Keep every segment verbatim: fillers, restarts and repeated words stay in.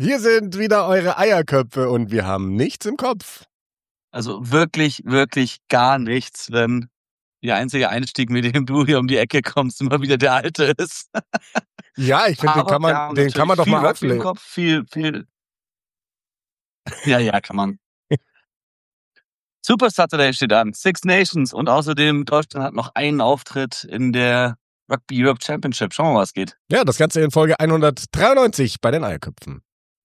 Hier sind wieder eure Eierköpfe und wir haben nichts im Kopf. Also wirklich, wirklich gar nichts, wenn der einzige Einstieg, mit dem du hier um die Ecke kommst, immer wieder der alte ist. Ja, ich finde, den kann man, den kann man doch mal auflegen. Im Kopf, viel, viel. Ja, ja, kann man. Super Saturday steht an, Six Nations und außerdem Deutschland hat noch einen Auftritt in der Rugby Europe Championship. Schauen wir mal, was geht. Ja, das Ganze in Folge hundertdreiundneunzig bei den Eierköpfen.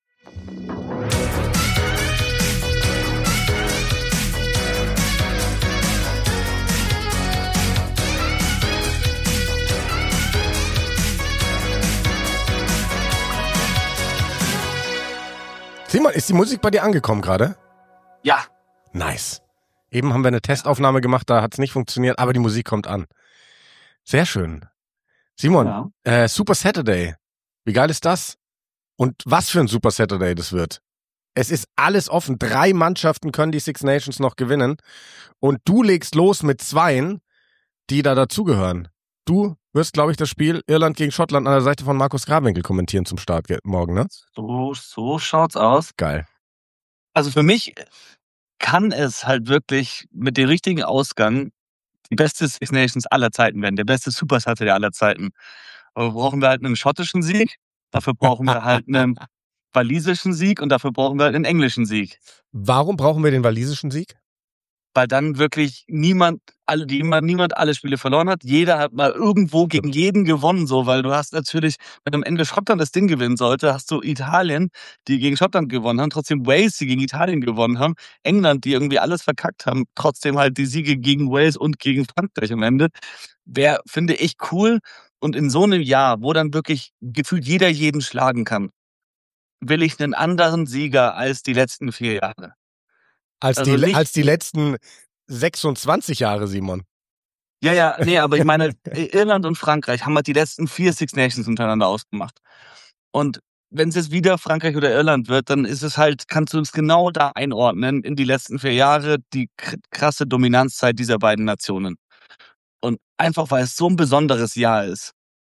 Simon, ist die Musik bei dir angekommen gerade? Ja. Nice. Eben haben wir eine Testaufnahme gemacht, da hat es nicht funktioniert, aber die Musik kommt an. Sehr schön. Simon, ja. äh, Super Saturday. Wie geil ist das? Und was für ein Super Saturday das wird. Es ist alles offen. Drei Mannschaften können die Six Nations noch gewinnen. Und du legst los mit zweien, die da dazugehören. Du wirst, glaube ich, das Spiel Irland gegen Schottland an der Seite von Markus Grawinkel kommentieren zum Start morgen, ne? So, so schaut's aus. Geil. Also für mich kann es halt wirklich mit dem richtigen Ausgang die beste Six Nations aller Zeiten werden. Der beste Super Saturday aller Zeiten. Aber brauchen wir halt einen schottischen Sieg. Dafür brauchen wir halt einen walisischen Sieg und dafür brauchen wir halt einen englischen Sieg. Warum brauchen wir den walisischen Sieg? Weil dann wirklich niemand alle niemand, niemand alle Spiele verloren hat. Jeder hat mal irgendwo gegen jeden gewonnen, so, weil du hast natürlich, wenn am Ende Schottland das Ding gewinnen sollte, hast du Italien, die gegen Schottland gewonnen haben, trotzdem Wales, die gegen Italien gewonnen haben, England, die irgendwie alles verkackt haben, trotzdem halt die Siege gegen Wales und gegen Frankreich am Ende. Wäre, finde ich, cool. Und in so einem Jahr, wo dann wirklich gefühlt jeder jeden schlagen kann, will ich einen anderen Sieger als die letzten vier Jahre. Als, also die, als die letzten sechsundzwanzig Jahre, Simon. Ja, ja, nee, aber ich meine, Irland und Frankreich haben halt die letzten vier Six Nations untereinander ausgemacht. Und wenn es jetzt wieder Frankreich oder Irland wird, dann ist es halt, kannst du es genau da einordnen in die letzten vier Jahre, die krasse Dominanzzeit dieser beiden Nationen. Und einfach, weil es so ein besonderes Jahr ist.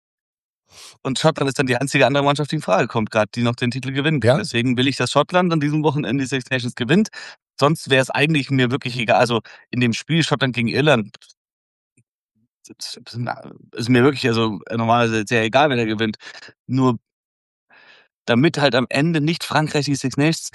Und Schottland ist dann die einzige andere Mannschaft, die in Frage kommt, gerade die noch den Titel gewinnen kann. Ja. Deswegen will ich, dass Schottland an diesem Wochenende die Six Nations gewinnt. Sonst wäre es eigentlich mir wirklich egal. Also in dem Spiel Schottland gegen Irland ist mir wirklich also normalerweise sehr egal, wer der gewinnt. Nur damit halt am Ende nicht Frankreich die Six Nations.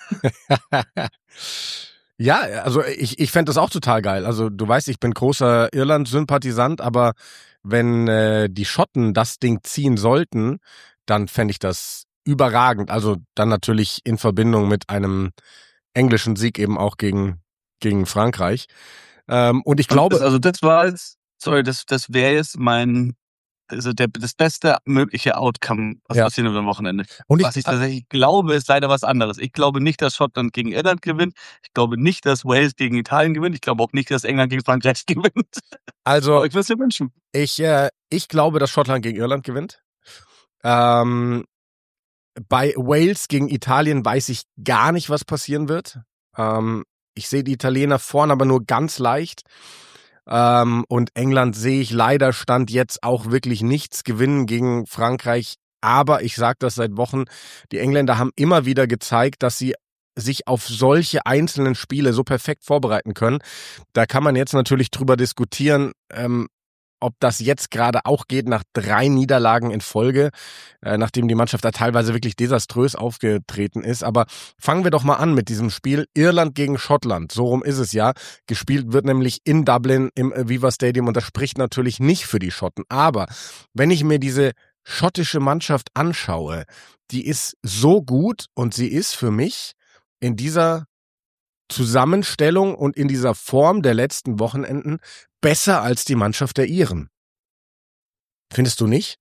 Ja, also ich, ich fände das auch total geil. Also du weißt, ich bin großer Irland-Sympathisant, aber wenn äh, die Schotten das Ding ziehen sollten, dann fände ich das überragend. Also dann natürlich in Verbindung mit einem englischen Sieg eben auch gegen, gegen Frankreich. Ähm, und ich glaube... Also das war jetzt, sorry, das, das wäre jetzt mein, also der, das beste mögliche Outcome, was ja. passiert am Wochenende. Und ich, was ich tatsächlich glaube, ist leider was anderes. Ich glaube nicht, dass Schottland gegen Irland gewinnt. Ich glaube nicht, dass Wales gegen Italien gewinnt. Ich glaube auch nicht, dass England gegen Frankreich gewinnt. Also, aber ich würde es dir wünschen. Ich, äh, ich glaube, dass Schottland gegen Irland gewinnt. Ähm, bei Wales gegen Italien weiß ich gar nicht, was passieren wird. Ähm, ich sehe die Italiener vorne, aber nur ganz leicht. Ähm, und England sehe ich leider Stand jetzt auch wirklich nichts gewinnen gegen Frankreich. Aber ich sage das seit Wochen, die Engländer haben immer wieder gezeigt, dass sie sich auf solche einzelnen Spiele so perfekt vorbereiten können. Da kann man jetzt natürlich drüber diskutieren, ähm, ob das jetzt gerade auch geht nach drei Niederlagen in Folge, äh, nachdem die Mannschaft da teilweise wirklich desaströs aufgetreten ist. Aber fangen wir doch mal an mit diesem Spiel Irland gegen Schottland. So rum ist es ja. Gespielt wird nämlich in Dublin im Aviva Stadium und das spricht natürlich nicht für die Schotten. Aber wenn ich mir diese schottische Mannschaft anschaue, die ist so gut und sie ist für mich in dieser Zusammenstellung und in dieser Form der letzten Wochenenden besser als die Mannschaft der Iren. Findest du nicht?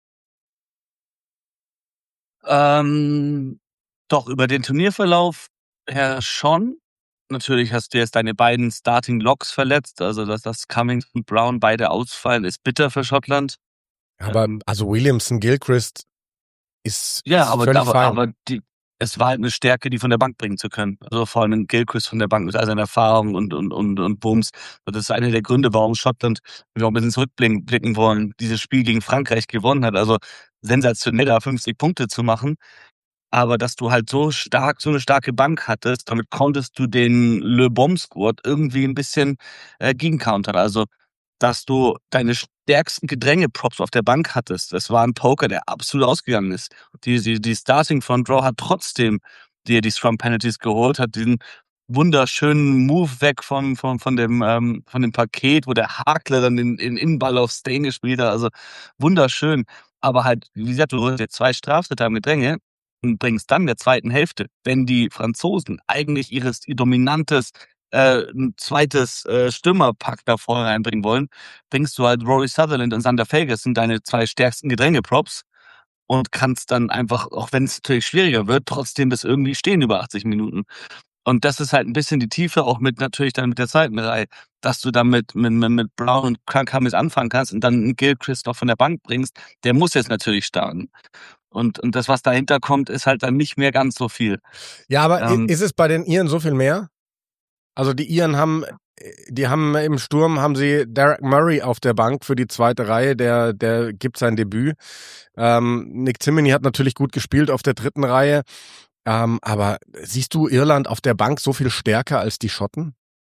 Ähm, doch, über den Turnierverlauf her schon. Natürlich hast du jetzt deine beiden Starting Locks verletzt, also dass das Cummings und Brown beide ausfallen, ist bitter für Schottland. Aber ähm, also Williamson, Gilchrist ist, ja, ist aber, völlig aber, fein. aber die, es war halt eine Stärke, die von der Bank bringen zu können. Also vor allem Gilchrist von der Bank mit all seiner Erfahrung und, und, und, und Bums. Und das ist einer der Gründe, warum Schottland, wenn wir auch ein bisschen zurückblicken wollen, dieses Spiel gegen Frankreich gewonnen hat. Also sensationell, da fünfzig Punkte zu machen. Aber dass du halt so stark, so eine starke Bank hattest, damit konntest du den Le Bomb Squad irgendwie ein bisschen äh, gegencountern. Also, dass du deine stärksten Gedränge-Props auf der Bank hattest. Das war ein Poker, der absolut ausgegangen ist. Die, die, die Starting Front Row hat trotzdem dir die Scrum Penalties geholt, hat diesen wunderschönen Move weg von, von, von dem, ähm, von dem Paket, wo der Hakler dann den, den Innenball auf Stain gespielt hat. Also wunderschön. Aber halt, wie gesagt, du holst dir zwei Straftritte am Gedränge und bringst dann in der zweiten Hälfte, wenn die Franzosen eigentlich ihres, ihr dominantes äh, ein zweites äh, Stürmerpack da vorne reinbringen wollen, bringst du halt Rory Sutherland und Sander Ferguson, deine zwei stärksten Gedränge-Props, und kannst dann einfach, auch wenn es natürlich schwieriger wird, trotzdem das irgendwie stehen über achtzig Minuten. Und das ist halt ein bisschen die Tiefe, auch mit natürlich dann mit der zweiten Reihe, dass du dann mit, mit, mit mit Brown und Crank Hammers anfangen kannst und dann einen Gilchrist noch von der Bank bringst, der muss jetzt natürlich starten. Und, und das, was dahinter kommt, ist halt dann nicht mehr ganz so viel. Ja, aber i- Ähm, ist es bei den Iren so viel mehr? Also die Iren haben, die haben im Sturm haben sie Derek Murray auf der Bank für die zweite Reihe, der, der gibt sein Debüt. Ähm, Nick Timoney hat natürlich gut gespielt auf der dritten Reihe. Ähm, aber siehst du Irland auf der Bank so viel stärker als die Schotten?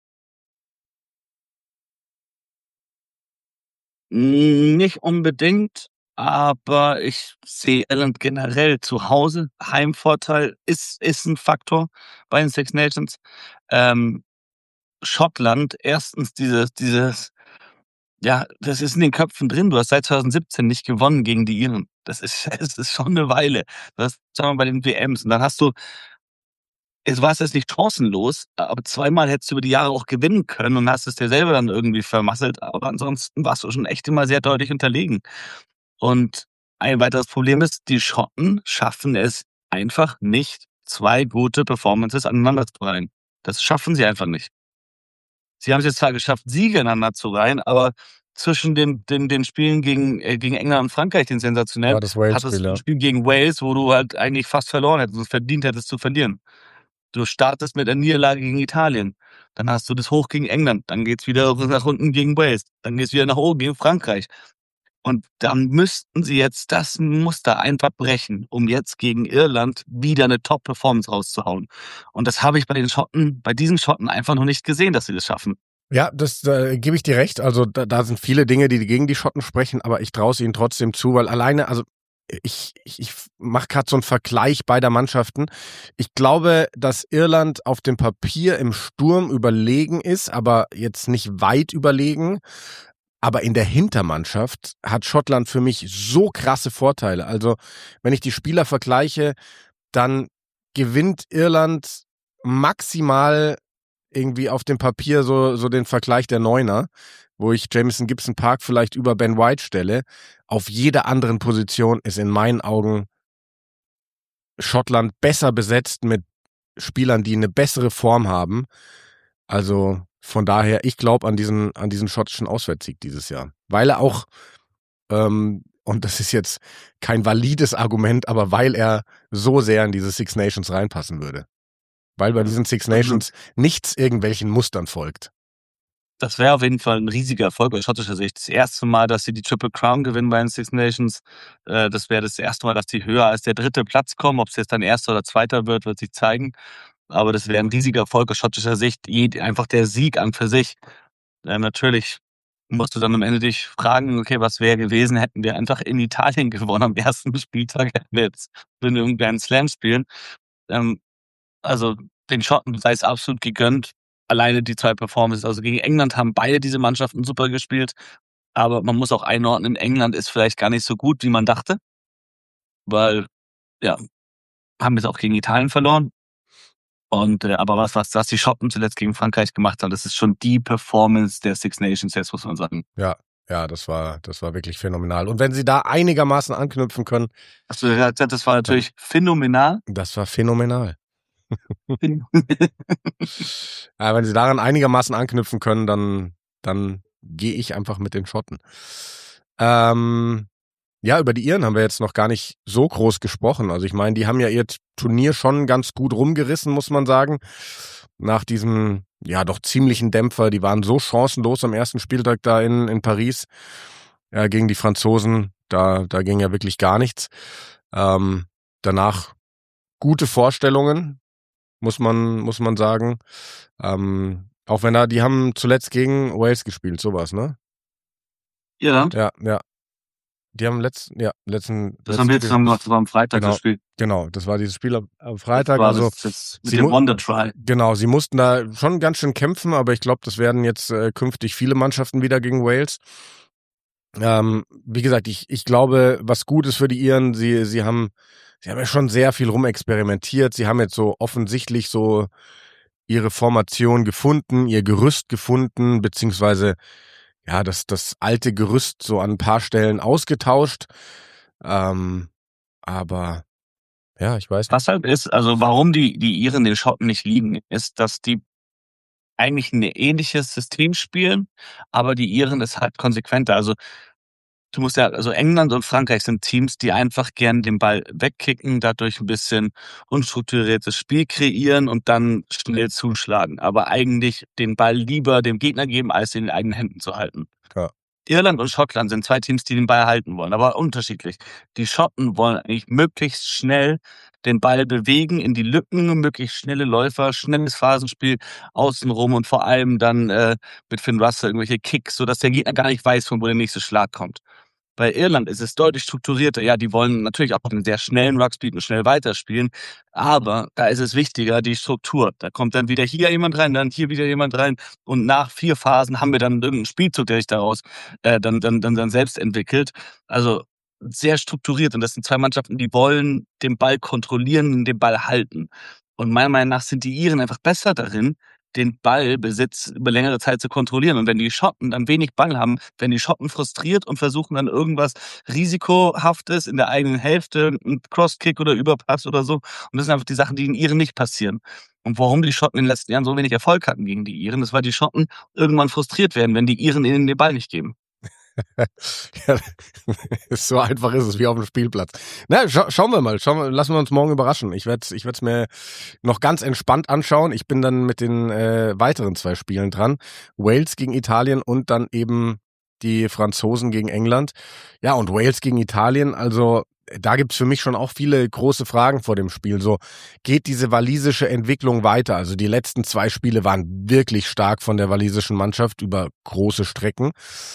Nicht unbedingt, aber ich sehe Irland generell zu Hause. Heimvorteil ist, ist ein Faktor bei den Six Nations. Ähm, Schottland, erstens dieses, dieses, ja, das ist in den Köpfen drin. Du hast seit zwanzig siebzehn nicht gewonnen gegen die Iren. Das ist, es ist schon eine Weile. Du hast, sagen wir mal, bei den W Ms. Und dann hast du, es war jetzt nicht chancenlos, aber zweimal hättest du über die Jahre auch gewinnen können und hast es dir selber dann irgendwie vermasselt. Aber ansonsten warst du schon echt immer sehr deutlich unterlegen. Und ein weiteres Problem ist, die Schotten schaffen es einfach nicht, zwei gute Performances aneinander zu reihen. Das schaffen sie einfach nicht. Sie haben es jetzt zwar geschafft, Siege aneinander zu reihen, aber zwischen den, den, den Spielen gegen, äh, gegen England und Frankreich, den sensationell, War das hattest Wales-Spiel, du ein ja. Spiel gegen Wales, wo du halt eigentlich fast verloren hättest und verdient hättest zu verlieren. Du startest mit einer Niederlage gegen Italien. Dann hast du das hoch gegen England. Dann geht's wieder nach unten gegen Wales. Dann geht's wieder nach oben gegen Frankreich. Und dann müssten sie jetzt das Muster einfach brechen, um jetzt gegen Irland wieder eine Top-Performance rauszuhauen. Und das habe ich bei den Schotten, bei diesen Schotten einfach noch nicht gesehen, dass sie das schaffen. Ja, das äh, gebe ich dir recht. Also da, da sind viele Dinge, die gegen die Schotten sprechen, aber ich traue es ihnen trotzdem zu, weil alleine, also ich, ich, ich mache gerade so einen Vergleich beider Mannschaften. Ich glaube, dass Irland auf dem Papier im Sturm überlegen ist, aber jetzt nicht weit überlegen. Aber in der Hintermannschaft hat Schottland für mich so krasse Vorteile. Also wenn ich die Spieler vergleiche, dann gewinnt Irland maximal irgendwie auf dem Papier so, so den Vergleich der Neuner, wo ich Jamison Gibson Park vielleicht über Ben White stelle. Auf jeder anderen Position ist in meinen Augen Schottland besser besetzt mit Spielern, die eine bessere Form haben. Also von daher, ich glaube an diesen, an diesen schottischen Auswärtssieg dieses Jahr. Weil er auch, ähm, und das ist jetzt kein valides Argument, aber weil er so sehr in diese Six Nations reinpassen würde. Weil bei diesen Six Nations nichts irgendwelchen Mustern folgt. Das wäre auf jeden Fall ein riesiger Erfolg aus schottischer Sicht. Das erste Mal, dass sie die Triple Crown gewinnen bei den Six Nations. Äh, das wäre das erste Mal, dass sie höher als der dritte Platz kommen. Ob es jetzt dann erster oder zweiter wird, wird sich zeigen. Aber das wäre ein riesiger Erfolg aus schottischer Sicht. Einfach der Sieg an für sich. Äh, natürlich musst du dann am Ende dich fragen, okay, was wäre gewesen, hätten wir einfach in Italien gewonnen am ersten Spieltag, hätten wir jetzt in irgendeinem Slam spielen. Ähm, also den Schotten sei es absolut gegönnt. Alleine die zwei Performances. Also gegen England haben beide diese Mannschaften super gespielt. Aber man muss auch einordnen, England ist vielleicht gar nicht so gut, wie man dachte. Weil, ja, haben jetzt auch gegen Italien verloren. Und äh, aber was, was, was die Schotten zuletzt gegen Frankreich gemacht haben, das ist schon die Performance der Six Nations, jetzt muss man sagen. Ja, ja, das war, das war wirklich phänomenal. Und wenn sie da einigermaßen anknüpfen können. Also, das war natürlich phänomenal. Das war phänomenal. Ja, wenn sie daran einigermaßen anknüpfen können, dann, dann gehe ich einfach mit den Schotten. Ähm, ja, über die Iren haben wir jetzt noch gar nicht so groß gesprochen. Also ich meine, die haben ja ihr Turnier schon ganz gut rumgerissen, muss man sagen. Nach diesem, ja, doch ziemlichen Dämpfer. Die waren so chancenlos am ersten Spieltag da in, in Paris ja, gegen die Franzosen. Da, da ging ja wirklich gar nichts. Ähm, danach gute Vorstellungen, muss man, muss man sagen. Ähm, auch wenn da, die haben zuletzt gegen Wales gespielt, sowas, ne? Irland? Ja, ja. Die haben letzten, ja, letzten. Das haben wir jetzt gemacht, das war am Freitag genau, das Spiel. Genau, das war dieses Spiel am, am Freitag. Das war also das, das mit sie dem mu- Wonder Try. Genau, sie mussten da schon ganz schön kämpfen, aber ich glaube, das werden jetzt äh, künftig viele Mannschaften wieder gegen Wales. Ähm, wie gesagt, ich, ich glaube, was gut ist für die Iren, sie, sie haben, sie haben ja schon sehr viel rumexperimentiert. Sie haben jetzt so offensichtlich so ihre Formation gefunden, ihr Gerüst gefunden, beziehungsweise ja, das, das alte Gerüst so an ein paar Stellen ausgetauscht. Ähm, aber ja, ich weiß nicht. Was halt ist, also warum die, die Iren den Schotten nicht liegen, ist, dass die eigentlich ein ähnliches System spielen, aber die Iren ist halt konsequenter. Also du musst ja, also England und Frankreich sind Teams, die einfach gern den Ball wegkicken, dadurch ein bisschen unstrukturiertes Spiel kreieren und dann schnell zuschlagen. Aber eigentlich den Ball lieber dem Gegner geben, als in den eigenen Händen zu halten. Ja. Irland und Schottland sind zwei Teams, die den Ball halten wollen, aber unterschiedlich. Die Schotten wollen eigentlich möglichst schnell den Ball bewegen in die Lücken, möglichst schnelle Läufer, schnelles Phasenspiel außenrum und vor allem dann äh, mit Finn Russell irgendwelche Kicks, sodass der Gegner gar nicht weiß, von wo der nächste Schlag kommt. Bei Irland ist es deutlich strukturierter. Ja, die wollen natürlich auch einen sehr schnellen Ruckspeed und schnell weiterspielen, aber da ist es wichtiger, die Struktur. Da kommt dann wieder hier jemand rein, dann hier wieder jemand rein und nach vier Phasen haben wir dann irgendeinen Spielzug, der sich daraus äh, dann, dann, dann, dann selbst entwickelt. Also sehr strukturiert und das sind zwei Mannschaften, die wollen den Ball kontrollieren und den Ball halten. Und meiner Meinung nach sind die Iren einfach besser darin, den Ballbesitz über längere Zeit zu kontrollieren. Und wenn die Schotten dann wenig Ball haben, werden die Schotten frustriert und versuchen dann irgendwas Risikohaftes in der eigenen Hälfte, ein Crosskick oder Überpass oder so. Und das sind einfach die Sachen, die den Iren nicht passieren. Und warum die Schotten in den letzten Jahren so wenig Erfolg hatten gegen die Iren, ist, weil die Schotten irgendwann frustriert werden, wenn die Iren ihnen den Ball nicht geben. Ja, so einfach ist es wie auf dem Spielplatz. Na, scha schauen wir mal. Schauen wir, lassen wir uns morgen überraschen. Ich werde es ich werd's mir noch ganz entspannt anschauen. Ich bin dann mit den äh, weiteren zwei Spielen dran. Wales gegen Italien und dann eben die Franzosen gegen England. Ja, und Wales gegen Italien, also da gibt's für mich schon auch viele große Fragen vor dem Spiel. So, geht diese walisische Entwicklung weiter? Also die letzten zwei Spiele waren wirklich stark von der walisischen Mannschaft über große Strecken.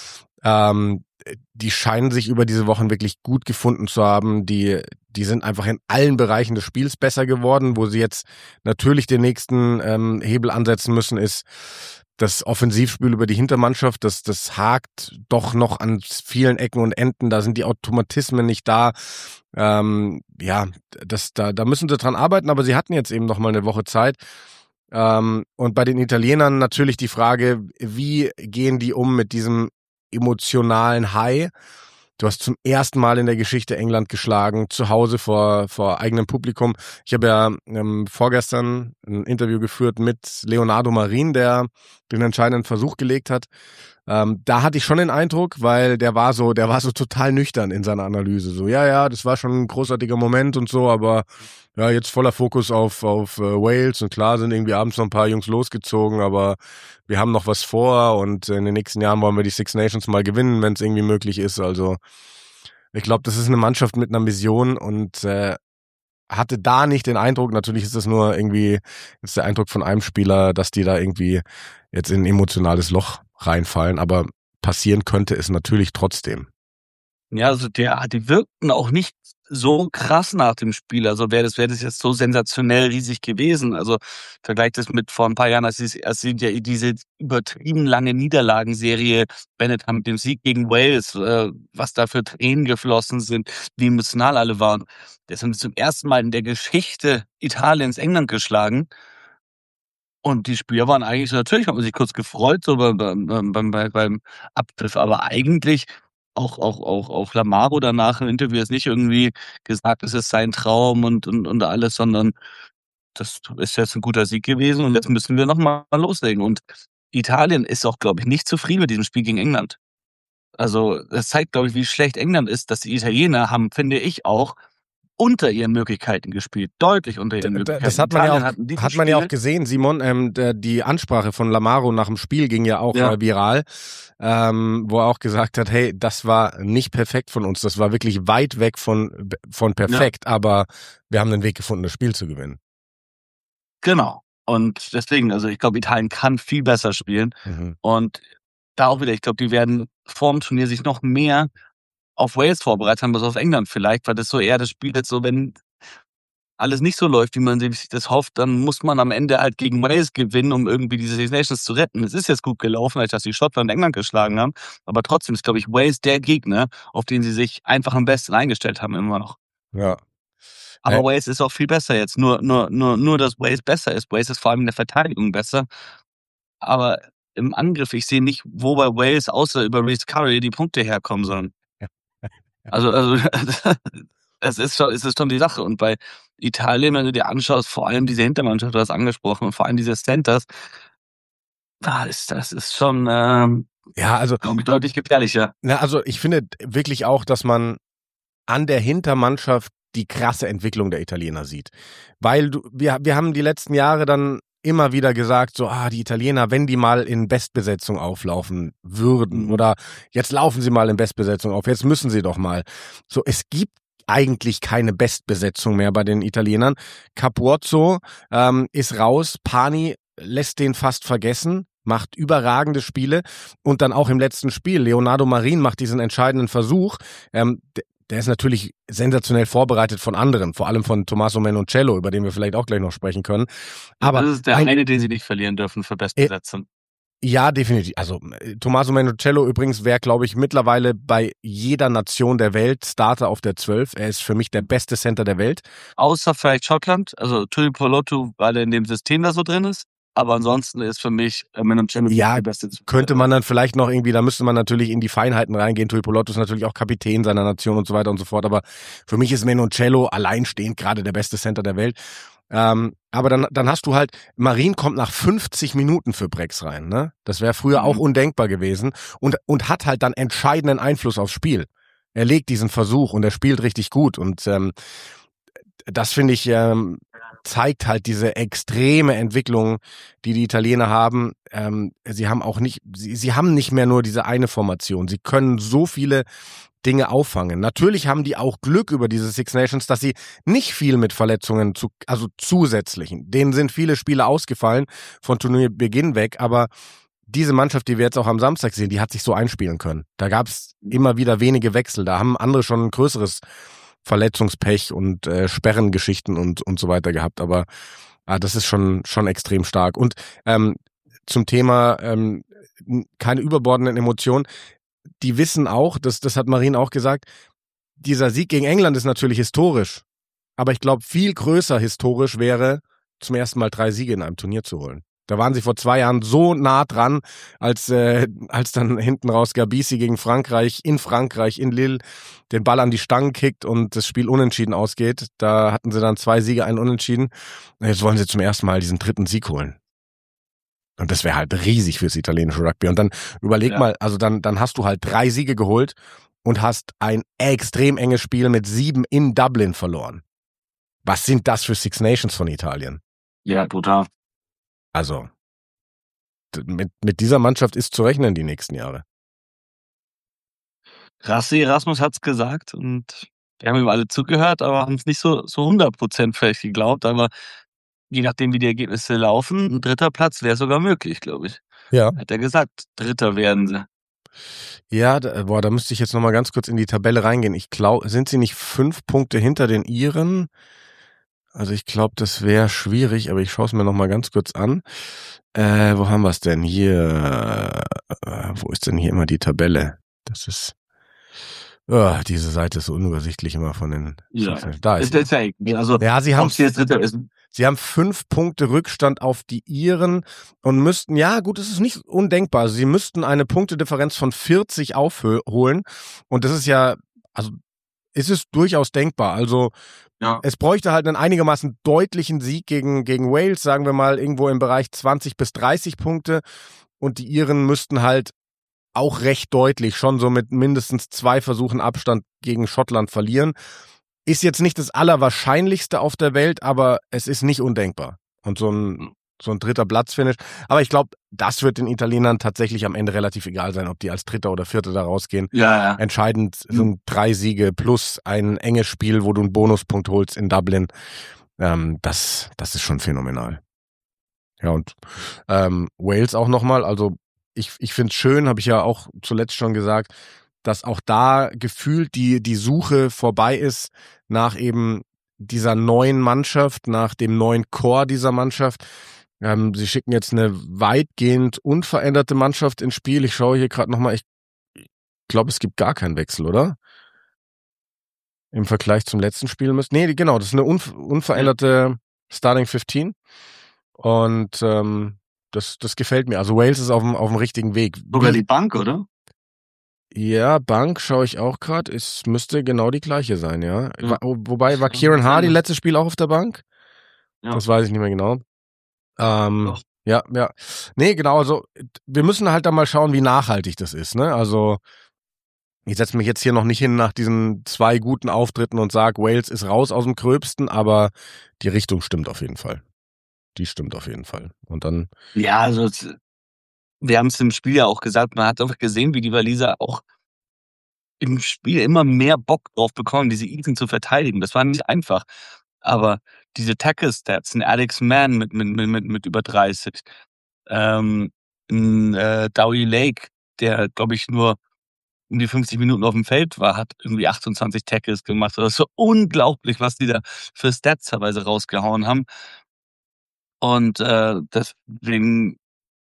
Ähm, die scheinen sich über diese Wochen wirklich gut gefunden zu haben. Die, die sind einfach in allen Bereichen des Spiels besser geworden. Wo sie jetzt natürlich den nächsten ähm, Hebel ansetzen müssen, ist das Offensivspiel über die Hintermannschaft. Das, das hakt doch noch an vielen Ecken und Enden. Da sind die Automatismen nicht da. Ähm, ja, das, da, da müssen sie dran arbeiten. Aber sie hatten jetzt eben noch mal eine Woche Zeit. Ähm, und bei den Italienern natürlich die Frage, wie gehen die um mit diesem emotionalen High? Du hast zum ersten Mal in der Geschichte England geschlagen, zu Hause vor, vor eigenem Publikum. Ich habe ja ähm, vorgestern ein Interview geführt mit Leonardo Marin, der den entscheidenden Versuch gelegt hat. Ähm, da hatte ich schon den Eindruck, weil der war so, der war so total nüchtern in seiner Analyse. So, ja, ja, das war schon ein großartiger Moment und so, aber ja, jetzt voller Fokus auf, auf äh, Wales und klar sind irgendwie abends noch ein paar Jungs losgezogen, aber wir haben noch was vor und in den nächsten Jahren wollen wir die Six Nations mal gewinnen, wenn es irgendwie möglich ist. Also ich glaube, das ist eine Mannschaft mit einer Vision und äh, hatte da nicht den Eindruck, natürlich ist das nur irgendwie jetzt der Eindruck von einem Spieler, dass die da irgendwie jetzt in ein emotionales Loch reinfallen, aber passieren könnte es natürlich trotzdem. Ja, also der, die wirkten auch nicht so krass nach dem Spiel. Also wäre das, wäre das jetzt so sensationell riesig gewesen. Also vergleicht das mit vor ein paar Jahren, als sie, als sie ja diese übertrieben lange Niederlagenserie beendet haben mit dem Sieg gegen Wales, äh, was da für Tränen geflossen sind, wie emotional alle waren. Das haben sie zum ersten Mal in der Geschichte Italiens England geschlagen. Und die Spieler waren eigentlich so, natürlich hat man sich kurz gefreut, so beim, beim, beim, beim beim Abpfiff, aber eigentlich auch, auch, auch, auch Lamaro danach im Interview jetzt nicht irgendwie gesagt, es ist sein Traum und, und, und alles, sondern das ist jetzt ein guter Sieg gewesen und jetzt müssen wir nochmal loslegen. Und Italien ist auch, glaube ich, nicht zufrieden mit diesem Spiel gegen England. Also, das zeigt, glaube ich, wie schlecht England ist, dass die Italiener haben, finde ich auch, unter ihren Möglichkeiten gespielt, deutlich unter ihren Möglichkeiten. Das hat man ja auch, Italien hat man ja auch gesehen, Simon. Ähm, der, die Ansprache von Lamaro nach dem Spiel ging ja auch Ja. äh, viral, ähm, wo er auch gesagt hat, hey, das war nicht perfekt von uns, das war wirklich weit weg von von perfekt, ja. aber wir haben einen Weg gefunden, das Spiel zu gewinnen. Genau. Und deswegen, also ich glaube, Italien kann viel besser spielen. Mhm. Und da auch wieder, ich glaube, die werden vor dem Turnier sich noch mehr auf Wales vorbereitet haben, als auf England vielleicht, weil das so eher das Spiel jetzt so, wenn alles nicht so läuft, wie man sich das hofft, dann muss man am Ende halt gegen Wales gewinnen, um irgendwie diese Six Nations zu retten. Es ist jetzt gut gelaufen, als dass die Schottland und England geschlagen haben, aber trotzdem ist, glaube ich, Wales der Gegner, auf den sie sich einfach am besten eingestellt haben immer noch. Ja. Aber Hey. Wales ist auch viel besser jetzt. Nur, nur, nur, nur, dass Wales besser ist. Wales ist vor allem in der Verteidigung besser. Aber im Angriff, ich sehe nicht, wo bei Wales außer über Reece Curry die Punkte herkommen sollen. Ja. Also, also es ist schon, es ist schon die Sache. Und bei Italien, wenn du dir anschaust, vor allem diese Hintermannschaft, du hast angesprochen, und vor allem diese Centers, da ist, das ist schon, ähm, ja, also glaube ich, deutlich gefährlicher. Na, also ich finde wirklich auch, dass man an der Hintermannschaft die krasse Entwicklung der Italiener sieht. Weil du, wir, wir haben die letzten Jahre dann immer wieder gesagt, so, ah, die Italiener, wenn die mal in Bestbesetzung auflaufen würden, Mhm. oder jetzt laufen sie mal in Bestbesetzung auf, jetzt müssen sie doch mal. So, es gibt eigentlich keine Bestbesetzung mehr bei den Italienern. Capuzzo ähm, ist raus, Pani lässt den fast vergessen, macht überragende Spiele, und dann auch im letzten Spiel, Leonardo Marin macht diesen entscheidenden Versuch, ähm, der ist natürlich sensationell vorbereitet von anderen, vor allem von Tommaso Menoncello, über den wir vielleicht auch gleich noch sprechen können. Aber das ist der ein, eine, den sie nicht verlieren dürfen für Bestbesetzung. Ja, definitiv. Also Tommaso Menoncello übrigens wäre, glaube ich, mittlerweile bei jeder Nation der Welt Starter auf der zwölf. Er ist für mich der beste Center der Welt. Außer vielleicht Schottland, also Tuipulotu, weil er in dem System da so drin ist. Aber ansonsten ist für mich äh, Menoncello ja, die beste. Könnte man dann vielleicht noch irgendwie, da müsste man natürlich in die Feinheiten reingehen. Tuipulotu ist natürlich auch Kapitän seiner Nation und so weiter und so fort. Aber für mich ist Menoncello alleinstehend gerade der beste Center der Welt. Ähm, aber dann, dann hast du halt, Marin kommt nach fünfzig Minuten für Brex rein, ne? Das wäre früher mhm. auch undenkbar gewesen, und, und hat halt dann entscheidenden Einfluss aufs Spiel. Er legt diesen Versuch und er spielt richtig gut, und ähm, das finde ich, ähm, zeigt halt diese extreme Entwicklung, die die Italiener haben. Ähm, sie haben auch nicht, sie, sie haben nicht mehr nur diese eine Formation. Sie können so viele Dinge auffangen. Natürlich haben die auch Glück über diese Six Nations, dass sie nicht viel mit Verletzungen, zu, also zusätzlichen, denen sind viele Spiele ausgefallen von Turnierbeginn weg, aber diese Mannschaft, die wir jetzt auch am Samstag sehen, die hat sich so einspielen können. Da gab es immer wieder wenige Wechsel, da haben andere schon ein größeres Verletzungspech und äh, Sperrengeschichten und und so weiter gehabt, aber ah, das ist schon schon extrem stark. Und ähm, zum Thema ähm, keine überbordenden Emotionen, die wissen auch, das, das hat Marin auch gesagt, dieser Sieg gegen England ist natürlich historisch, aber ich glaube, viel größer historisch wäre, zum ersten Mal drei Siege in einem Turnier zu holen. Da waren sie vor zwei Jahren so nah dran, als äh, als dann hinten raus Gabisi gegen Frankreich, in Frankreich, in Lille, den Ball an die Stangen kickt und das Spiel unentschieden ausgeht. Da hatten sie dann zwei Siege, einen Unentschieden. Und jetzt wollen sie zum ersten Mal diesen dritten Sieg holen. Und das wäre halt riesig fürs italienische Rugby. Und dann überleg ja. mal, also dann, dann hast du halt drei Siege geholt und hast ein extrem enges Spiel mit sieben in Dublin verloren. Was sind das für Six Nations von Italien? Ja, brutal. Also, mit, mit dieser Mannschaft ist zu rechnen die nächsten Jahre. Rassi Erasmus hat's gesagt und wir haben ihm alle zugehört, aber haben es nicht so, so hundert Prozent vielleicht geglaubt, aber je nachdem, wie die Ergebnisse laufen, ein dritter Platz wäre sogar möglich, glaube ich. Ja. Hat er gesagt, Dritter werden sie. Ja, da, boah, da müsste ich jetzt nochmal ganz kurz in die Tabelle reingehen. Ich glaube, sind sie nicht fünf Punkte hinter den Iren? Also ich glaube, das wäre schwierig, aber ich schaue es mir nochmal ganz kurz an. Äh, wo haben wir es denn? Hier, äh, wo ist denn hier immer die Tabelle? Das ist, oh, diese Seite ist so unübersichtlich immer von den... Ja, da ist ist ja, also, ja, sie haben, sie jetzt Dritter ist. Sie haben fünf Punkte Rückstand auf die Iren und müssten, ja gut, es ist nicht undenkbar, sie müssten eine Punktedifferenz von vierzig aufholen, und das ist ja, also ist es durchaus denkbar. Also ja. Es bräuchte halt einen einigermaßen deutlichen Sieg gegen, gegen Wales, sagen wir mal irgendwo im Bereich zwanzig bis dreißig Punkte, und die Iren müssten halt auch recht deutlich, schon so mit mindestens zwei Versuchen Abstand gegen Schottland verlieren. ist jetzt nicht das Allerwahrscheinlichste auf der Welt, aber es ist nicht undenkbar. Und so ein, so ein dritter Platzfinish. Aber ich glaube, das wird den Italienern tatsächlich am Ende relativ egal sein, ob die als Dritter oder Vierter da rausgehen. Ja, ja. Entscheidend sind drei Siege plus ein enges Spiel, wo du einen Bonuspunkt holst in Dublin. Ähm, das, das ist schon phänomenal. Ja, und ähm, Wales auch nochmal. Also ich, ich finde es schön, habe ich ja auch zuletzt schon gesagt, dass auch da gefühlt die, die Suche vorbei ist nach eben dieser neuen Mannschaft, nach dem neuen Core dieser Mannschaft. Ähm, sie schicken jetzt eine weitgehend unveränderte Mannschaft ins Spiel. Ich schaue hier gerade nochmal, ich glaube, es gibt gar keinen Wechsel, oder? Im Vergleich zum letzten Spiel müsste. Nee, genau, das ist eine unver- unveränderte Starting fünfzehn. Und ähm, das, das gefällt mir. Also Wales ist auf dem, auf dem richtigen Weg. Sogar die Bank, oder? Ja, Bank schaue ich auch gerade. Es müsste genau die gleiche sein, ja. Ja. Wa- Wobei, war Kieran Hardy letztes Spiel auch auf der Bank? Ja. Das weiß ich nicht mehr genau. Ähm, Doch. ja, ja. Nee, genau, also wir müssen halt dann mal schauen, wie nachhaltig das ist, ne? Also ich setze mich jetzt hier noch nicht hin nach diesen zwei guten Auftritten und sage, Wales ist raus aus dem Gröbsten, aber die Richtung stimmt auf jeden Fall. Die stimmt auf jeden Fall. Und dann, Ja, also es- wir haben es im Spiel ja auch gesagt, man hat einfach gesehen, wie die Waliser auch im Spiel immer mehr Bock drauf bekommen, diese Isen zu verteidigen. Das war nicht einfach. Aber diese Tackle-Stats, ein Alex Mann mit, mit, mit, mit, mit über dreißig, ähm, ein äh, Dowie Lake, der, glaube ich, nur um die fünfzig Minuten auf dem Feld war, hat irgendwie achtundzwanzig Tackles gemacht. Das ist so unglaublich, was die da für Stats teilweise rausgehauen haben. Und äh, deswegen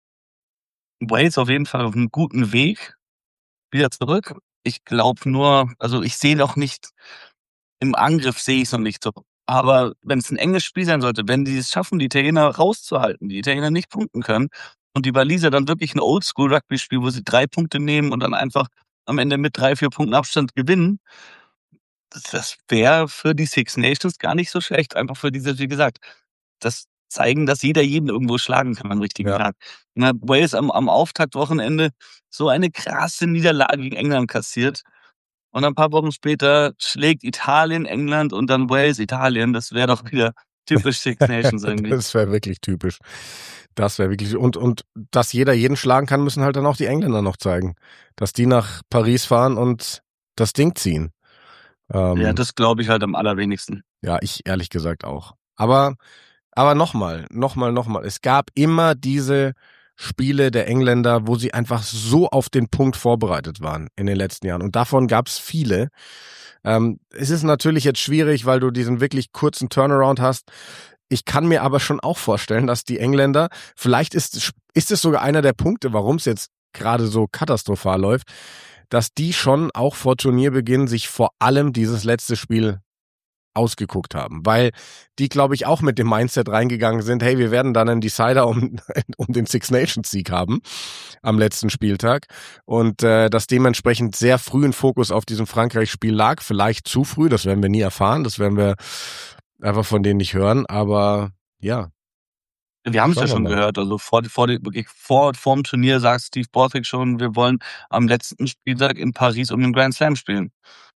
Wales auf jeden Fall auf einem guten Weg wieder zurück. Ich glaube nur, also ich sehe noch nicht, im Angriff sehe ich es noch nicht so. Aber wenn es ein enges Spiel sein sollte, wenn die es schaffen, die Italiener rauszuhalten, die Italiener nicht punkten können und die Waliser dann wirklich ein Oldschool-Rugby-Spiel, wo sie drei Punkte nehmen und dann einfach am Ende mit drei, vier Punkten Abstand gewinnen, das, das wäre für die Six Nations gar nicht so schlecht. Einfach für diese, wie gesagt, das zeigen, dass jeder jeden irgendwo schlagen kann am richtigen Ja. Tag. Na, Wales am, am Auftaktwochenende so eine krasse Niederlage gegen England kassiert. Und ein paar Wochen später schlägt Italien England und dann Wales Italien. Das wäre doch wieder typisch Six Nations irgendwie. das wäre wirklich typisch. Das wäre wirklich, und, und dass jeder jeden schlagen kann, müssen halt dann auch die Engländer noch zeigen. Dass die nach Paris fahren und das Ding ziehen. Ähm, Ja, das glaube ich halt am allerwenigsten. Ja, ich ehrlich gesagt auch. Aber, aber nochmal, nochmal, nochmal. Es gab immer diese Spiele der Engländer, wo sie einfach so auf den Punkt vorbereitet waren in den letzten Jahren. Und davon gab es viele. Ähm, es ist natürlich jetzt schwierig, weil du diesen wirklich kurzen Turnaround hast. Ich kann mir aber schon auch vorstellen, dass die Engländer, vielleicht ist, ist es sogar einer der Punkte, warum es jetzt gerade so katastrophal läuft, dass die schon auch vor Turnierbeginn sich vor allem dieses letzte Spiel ausgeguckt haben, weil die, glaube ich, auch mit dem Mindset reingegangen sind, hey, wir werden dann einen Decider um, um den Six Nations Sieg haben am letzten Spieltag und äh, dass dementsprechend sehr früh ein Fokus auf diesem Frankreich-Spiel lag, vielleicht zu früh, das werden wir nie erfahren, das werden wir einfach von denen nicht hören, aber ja. Wir haben es ja Schauen wir schon mal. gehört, also vor, vor, dem- wirklich vor, vor dem Turnier sagt Steve Borthwick schon, wir wollen am letzten Spieltag in Paris um den Grand Slam spielen.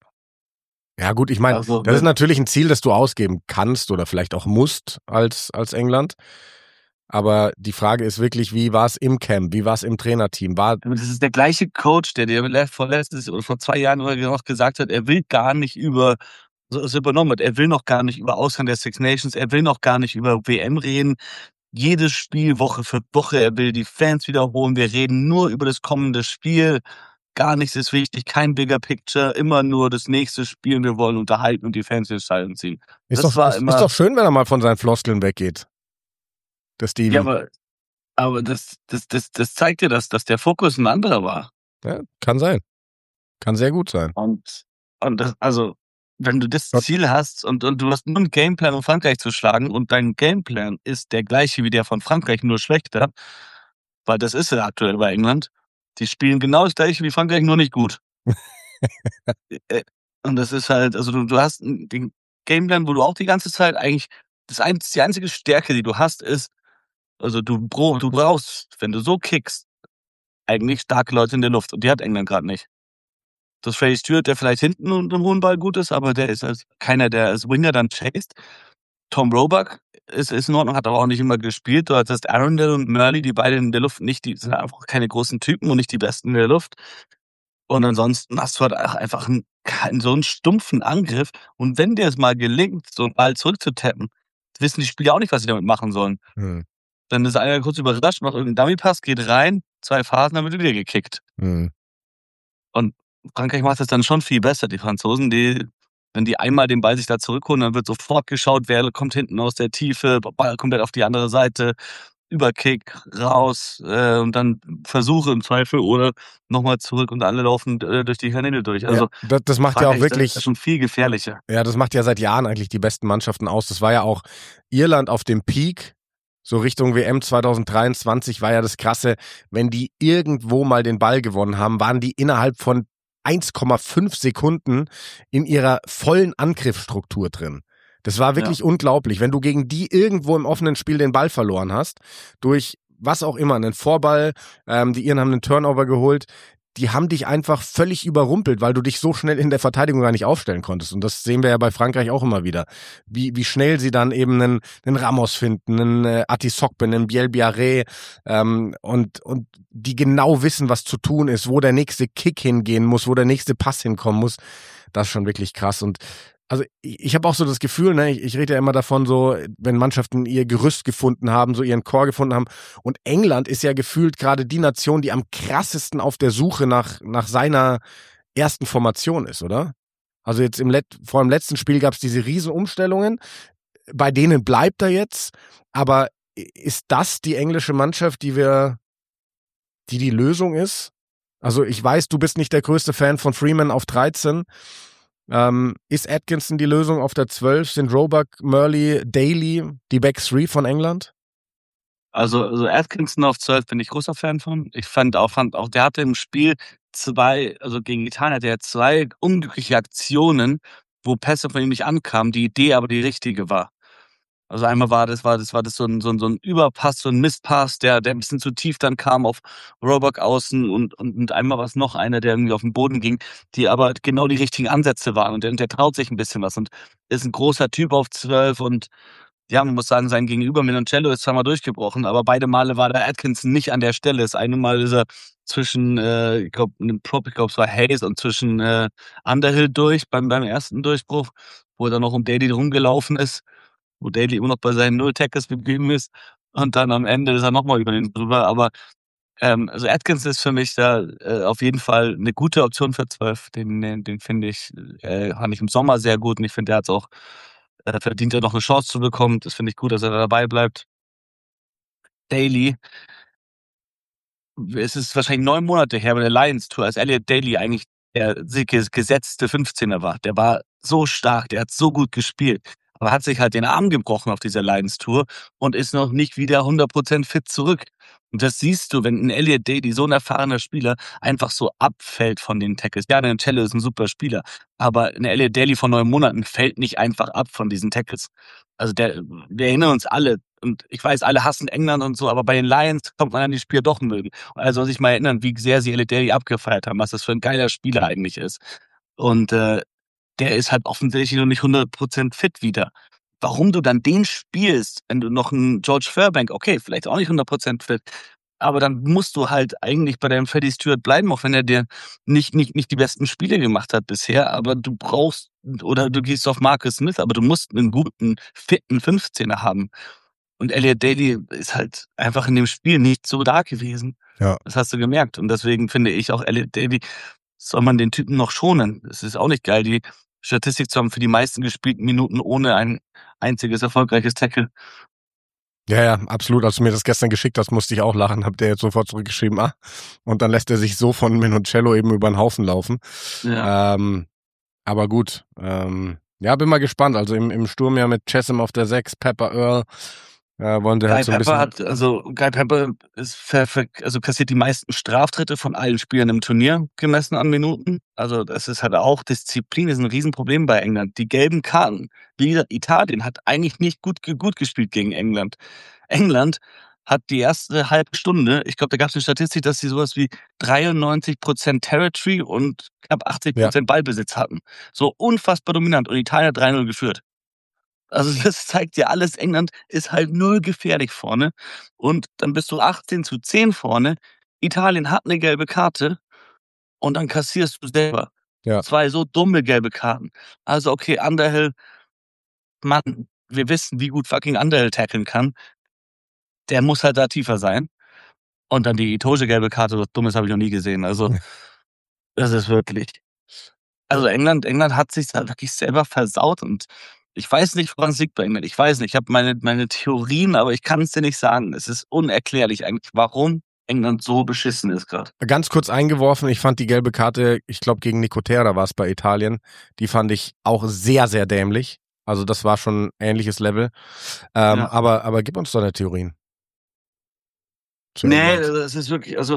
Ja gut, ich meine, Also, das ist wenn- natürlich ein Ziel, das du ausgeben kannst oder vielleicht auch musst als, als England. Aber die Frage ist wirklich, wie war es im Camp, wie war es im Trainerteam? War, Das ist der gleiche Coach, der dir le- vor letztes oder vor zwei Jahren oder noch gesagt hat, er will gar nicht über so es übernommen hat. Er will noch gar nicht über Ausgang der Six Nations, er will noch gar nicht über W M reden. Jedes Spiel Woche für Woche, er will die Fans wiederholen. Wir reden nur über das kommende Spiel. Gar nichts ist wichtig, kein bigger picture, immer nur das nächste Spiel. Wir wollen unterhalten und die Fans ins Stadion ziehen. ist, Das doch, war ist, immer- ist doch schön, wenn er mal von seinen Floskeln weggeht. Der Steven. Ja, aber, aber das, das, das, das zeigt dir, dass, dass der Fokus ein anderer war. Ja, kann sein. Kann sehr gut sein. Und, und das, also, wenn du das Gott. Ziel hast und, und du hast nur einen Gameplan, um Frankreich zu schlagen und dein Gameplan ist der gleiche wie der von Frankreich, nur schlechter, weil das ist ja aktuell bei England. Die spielen genau das gleiche wie Frankreich, nur nicht gut. Äh, und das ist halt, also du, du hast n- den Gameplan, wo du auch die ganze Zeit eigentlich, das ein, die einzige Stärke, die du hast, ist, also du, bro, du brauchst, wenn du so kickst, eigentlich starke Leute in der Luft. Und die hat England gerade nicht. dass Freddie Stewart, der vielleicht hinten und im hohen Ball gut ist, aber der ist als keiner, der als Winger dann chased. Tom Roebuck ist, ist in Ordnung, hat aber auch nicht immer gespielt. Du hattest Arundel und Murley, die beide in der Luft nicht, die sind einfach keine großen Typen und nicht die besten in der Luft. Und ansonsten hast du halt einfach einen, so einen stumpfen Angriff. Und wenn dir es mal gelingt, so einen Ball zurückzutappen, wissen die Spieler auch nicht, was sie damit machen sollen. Hm. Dann ist einer kurz überrascht, macht irgendeinen Dummy-Pass, geht rein, zwei Phasen, dann wird wieder gekickt. Hm. Und Frankreich macht das dann schon viel besser. Die Franzosen, die, wenn die einmal den Ball sich da zurückholen, dann wird sofort geschaut, wer kommt hinten aus der Tiefe, Ball komplett auf die andere Seite, Überkick, raus äh, und dann Versuche im Zweifel oder nochmal zurück und alle laufen äh, durch die Kanäle durch. Also ja, das, das macht ja auch wirklich das ist schon viel gefährlicher. Ja, das macht ja seit Jahren eigentlich die besten Mannschaften aus. Das war ja auch Irland auf dem Peak, so Richtung W M zwanzig dreiundzwanzig war ja das Krasse, wenn die irgendwo mal den Ball gewonnen haben, waren die innerhalb von eins Komma fünf Sekunden in ihrer vollen Angriffsstruktur drin. Das war wirklich ja. unglaublich. Wenn du gegen die irgendwo im offenen Spiel den Ball verloren hast, durch was auch immer, einen Vorball, ähm, die Iren haben einen Turnover geholt, die haben dich einfach völlig überrumpelt, weil du dich so schnell in der Verteidigung gar nicht aufstellen konntest. Und das sehen wir ja bei Frankreich auch immer wieder. Wie, wie schnell sie dann eben einen, einen Ramos finden, einen äh, Atisokbe, einen Biel Biarré ähm, und, und die genau wissen, was zu tun ist, wo der nächste Kick hingehen muss, wo der nächste Pass hinkommen muss. Das ist schon wirklich krass. Und also ich, ich habe auch so das Gefühl, ne, ich, ich rede ja immer davon so, wenn Mannschaften ihr Gerüst gefunden haben, so ihren Core gefunden haben. Und England ist ja gefühlt gerade die Nation, die am krassesten auf der Suche nach, nach seiner ersten Formation ist, oder? Also jetzt im Let vor dem letzten Spiel gab es diese Riesenumstellungen. Bei denen bleibt er jetzt. Aber ist das die englische Mannschaft, die wir, die die Lösung ist? Also ich weiß, du bist nicht der größte Fan von Freeman auf dreizehn. Ähm, ist Atkinson die Lösung auf der zwölf? Sind Roebuck, Murley, Daly die Back Three von England? Also, also Atkinson auf zwölf bin ich großer Fan von. Ich fand auch, fand auch, der hatte im Spiel zwei, also gegen Italien hatte er zwei unglückliche Aktionen, wo Pässe von ihm nicht ankamen, die Idee aber die richtige war. Also einmal war das, war das, war das so ein, so ein, so ein Überpass, so ein Mistpass, der, der ein bisschen zu tief dann kam auf Roebuck außen und, und, und einmal war es noch einer, der irgendwie auf den Boden ging, die aber genau die richtigen Ansätze waren und der, der traut sich ein bisschen was und ist ein großer Typ auf zwölf und ja, man muss sagen, sein Gegenüber Menoncello ist zweimal durchgebrochen, aber beide Male war der Atkinson nicht an der Stelle. Das eine Mal ist er zwischen, äh, ich glaube, einem Prop, ich glaube, es war Hayes und zwischen äh, Underhill durch beim, beim ersten Durchbruch, wo er dann noch um Daly rumgelaufen ist, wo Daly immer noch bei seinen Null-Tackles geblieben ist. Und dann am Ende ist er nochmal über den drüber. Aber ähm, also Atkinson ist für mich da äh, auf jeden Fall eine gute Option für zwölf. Den, den, den finde ich, äh, fand ich im Sommer sehr gut. Und ich finde, der hat es auch äh, verdient, er noch eine Chance zu bekommen. Das finde ich gut, dass er da dabei bleibt. Daly. Es ist wahrscheinlich neun Monate her bei der Lions Tour, als Elliot Daly eigentlich der gesetzte fünfzehner war. Der war so stark, der hat so gut gespielt, aber hat sich halt den Arm gebrochen auf dieser Lions Tour und ist noch nicht wieder hundert Prozent fit zurück. Und das siehst du, wenn ein Elliot Daly, so ein erfahrener Spieler, einfach so abfällt von den Tackles. Ja, der Cello ist ein super Spieler, aber ein Elliot Daly von neun Monaten fällt nicht einfach ab von diesen Tackles. Also der, wir erinnern uns alle, und ich weiß, alle hassen England und so, aber bei den Lions kommt man an die Spieler doch mögen. Also sich mal erinnern, wie sehr sie Elliot Daly abgefeiert haben, was das für ein geiler Spieler eigentlich ist. Und äh, der ist halt offensichtlich noch nicht hundert Prozent fit wieder. Warum du dann den spielst, wenn du noch einen George Furbank, okay, vielleicht auch nicht hundert Prozent fit, aber dann musst du halt eigentlich bei deinem Freddie Stewart bleiben, auch wenn er dir nicht, nicht, nicht die besten Spiele gemacht hat bisher, aber du brauchst, oder du gehst auf Marcus Smith, aber du musst einen guten, fitten fünfzehner haben. Und Elliot Daly ist halt einfach in dem Spiel nicht so da gewesen. Ja. Das hast du gemerkt. Und deswegen finde ich auch, Elliot Daly, soll man den Typen noch schonen. Es ist auch nicht geil, die Statistik zu haben für die meisten gespielten Minuten ohne ein einziges erfolgreiches Tackle. Ja, ja, absolut. Als du mir das gestern geschickt hast, musste ich auch lachen. Hab der jetzt sofort zurückgeschrieben, ah. Und dann lässt er sich so von Menoncello eben über den Haufen laufen. Ja. Ähm, aber gut. Ähm, ja, bin mal gespannt. Also im, im Sturm ja mit Chessum auf der sechs, Pepper Earl. Äh, wollen der Guy halt so ein Pepper bisschen. hat, also Guy Pepper ist ver, ver, also kassiert die meisten Straftritte von allen Spielern im Turnier gemessen an Minuten. Also das ist halt auch Disziplin, ist ein Riesenproblem bei England. Die gelben Karten. Wie gesagt, Italien hat eigentlich nicht gut, gut gespielt gegen England. England hat die erste halbe Stunde, ich glaube, da gab es eine Statistik, dass sie sowas wie dreiundneunzig Prozent Territory und knapp achtzig Prozent ja. Ballbesitz hatten. So unfassbar dominant und Italien hat drei null geführt. Also das zeigt ja alles, England ist halt null gefährlich vorne und dann bist du achtzehn zu zehn vorne, Italien hat eine gelbe Karte und dann kassierst du selber. Ja. Zwei so dumme gelbe Karten. Also okay, Underhill, Mann, wir wissen, wie gut fucking Underhill tackeln kann. Der muss halt da tiefer sein. Und dann die Itoje gelbe Karte, was Dummes habe ich noch nie gesehen. Also, das ist wirklich. Also England, England hat sich da wirklich selber versaut und ich weiß nicht, woran es liegt bei England. Ich weiß nicht, ich habe meine, meine Theorien, aber ich kann es dir nicht sagen. Es ist unerklärlich eigentlich, warum England so beschissen ist gerade. Ganz kurz eingeworfen, ich fand die gelbe Karte, ich glaube gegen Nicotera war es bei Italien, die fand ich auch sehr, sehr dämlich. Also das war schon ein ähnliches Level. Ähm, ja. aber, aber gib uns doch eine Theorien. Nee, das ist wirklich, also,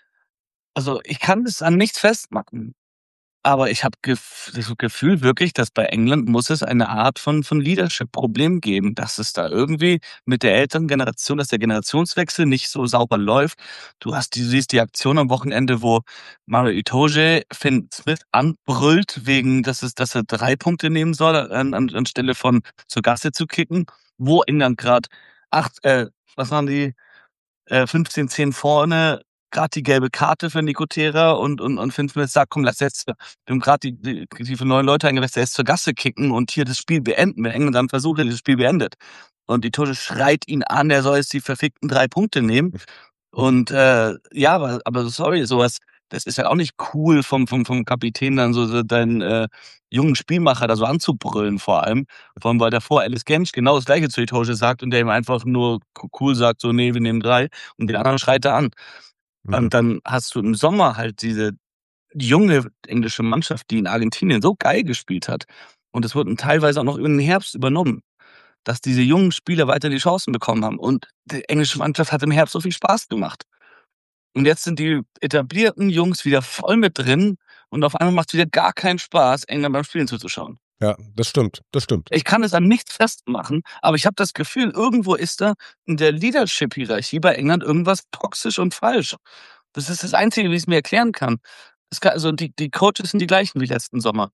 also ich kann es an nichts festmachen. Aber ich habe gef das Gefühl wirklich, dass bei England muss es eine Art von von Leadership-Problem geben, dass es da irgendwie mit der älteren Generation, dass der Generationswechsel nicht so sauber läuft. Du hast die, du siehst die Aktion am Wochenende, wo Mario Itoje Finn Smith anbrüllt, wegen, dass es, dass er drei Punkte nehmen soll, an, an, anstelle von zur Gasse zu kicken, wo England gerade acht, äh, was waren die, äh, fünfzehn zehn vorne, gerade die gelbe Karte für Nicotera und, und, und Finn Smith sagt, komm, lass jetzt, wir haben gerade die, die, die für neun Leute eingewechselt, jetzt zur Gasse kicken und hier das Spiel beenden. Wenn England dann versucht, das Spiel beendet. Und die Tore schreit ihn an, er soll jetzt die verfickten drei Punkte nehmen. Und äh, ja, aber, aber sorry, sowas, das ist ja auch nicht cool vom, vom, vom Kapitän dann so, so deinen äh, jungen Spielmacher da so anzubrüllen vor allem. Vor allem, weil davor Alice Gensch genau das gleiche zu Itoje sagt und der ihm einfach nur cool sagt, so nee, wir nehmen drei und den anderen schreit er an. Mhm. Und dann hast du im Sommer halt diese junge englische Mannschaft, die in Argentinien so geil gespielt hat. Und es wurden teilweise auch noch über den Herbst übernommen, dass diese jungen Spieler weiter die Chancen bekommen haben. Und die englische Mannschaft hat im Herbst so viel Spaß gemacht. Und jetzt sind die etablierten Jungs wieder voll mit drin und auf einmal macht es wieder gar keinen Spaß, England beim Spielen zuzuschauen. Ja, das stimmt, das stimmt. Ich kann es an nichts festmachen, aber ich habe das Gefühl, irgendwo ist da in der Leadership-Hierarchie bei England irgendwas toxisch und falsch. Das ist das Einzige, wie ich es mir erklären kann. Es kann also die, die Coaches sind die gleichen wie letzten Sommer.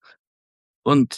Und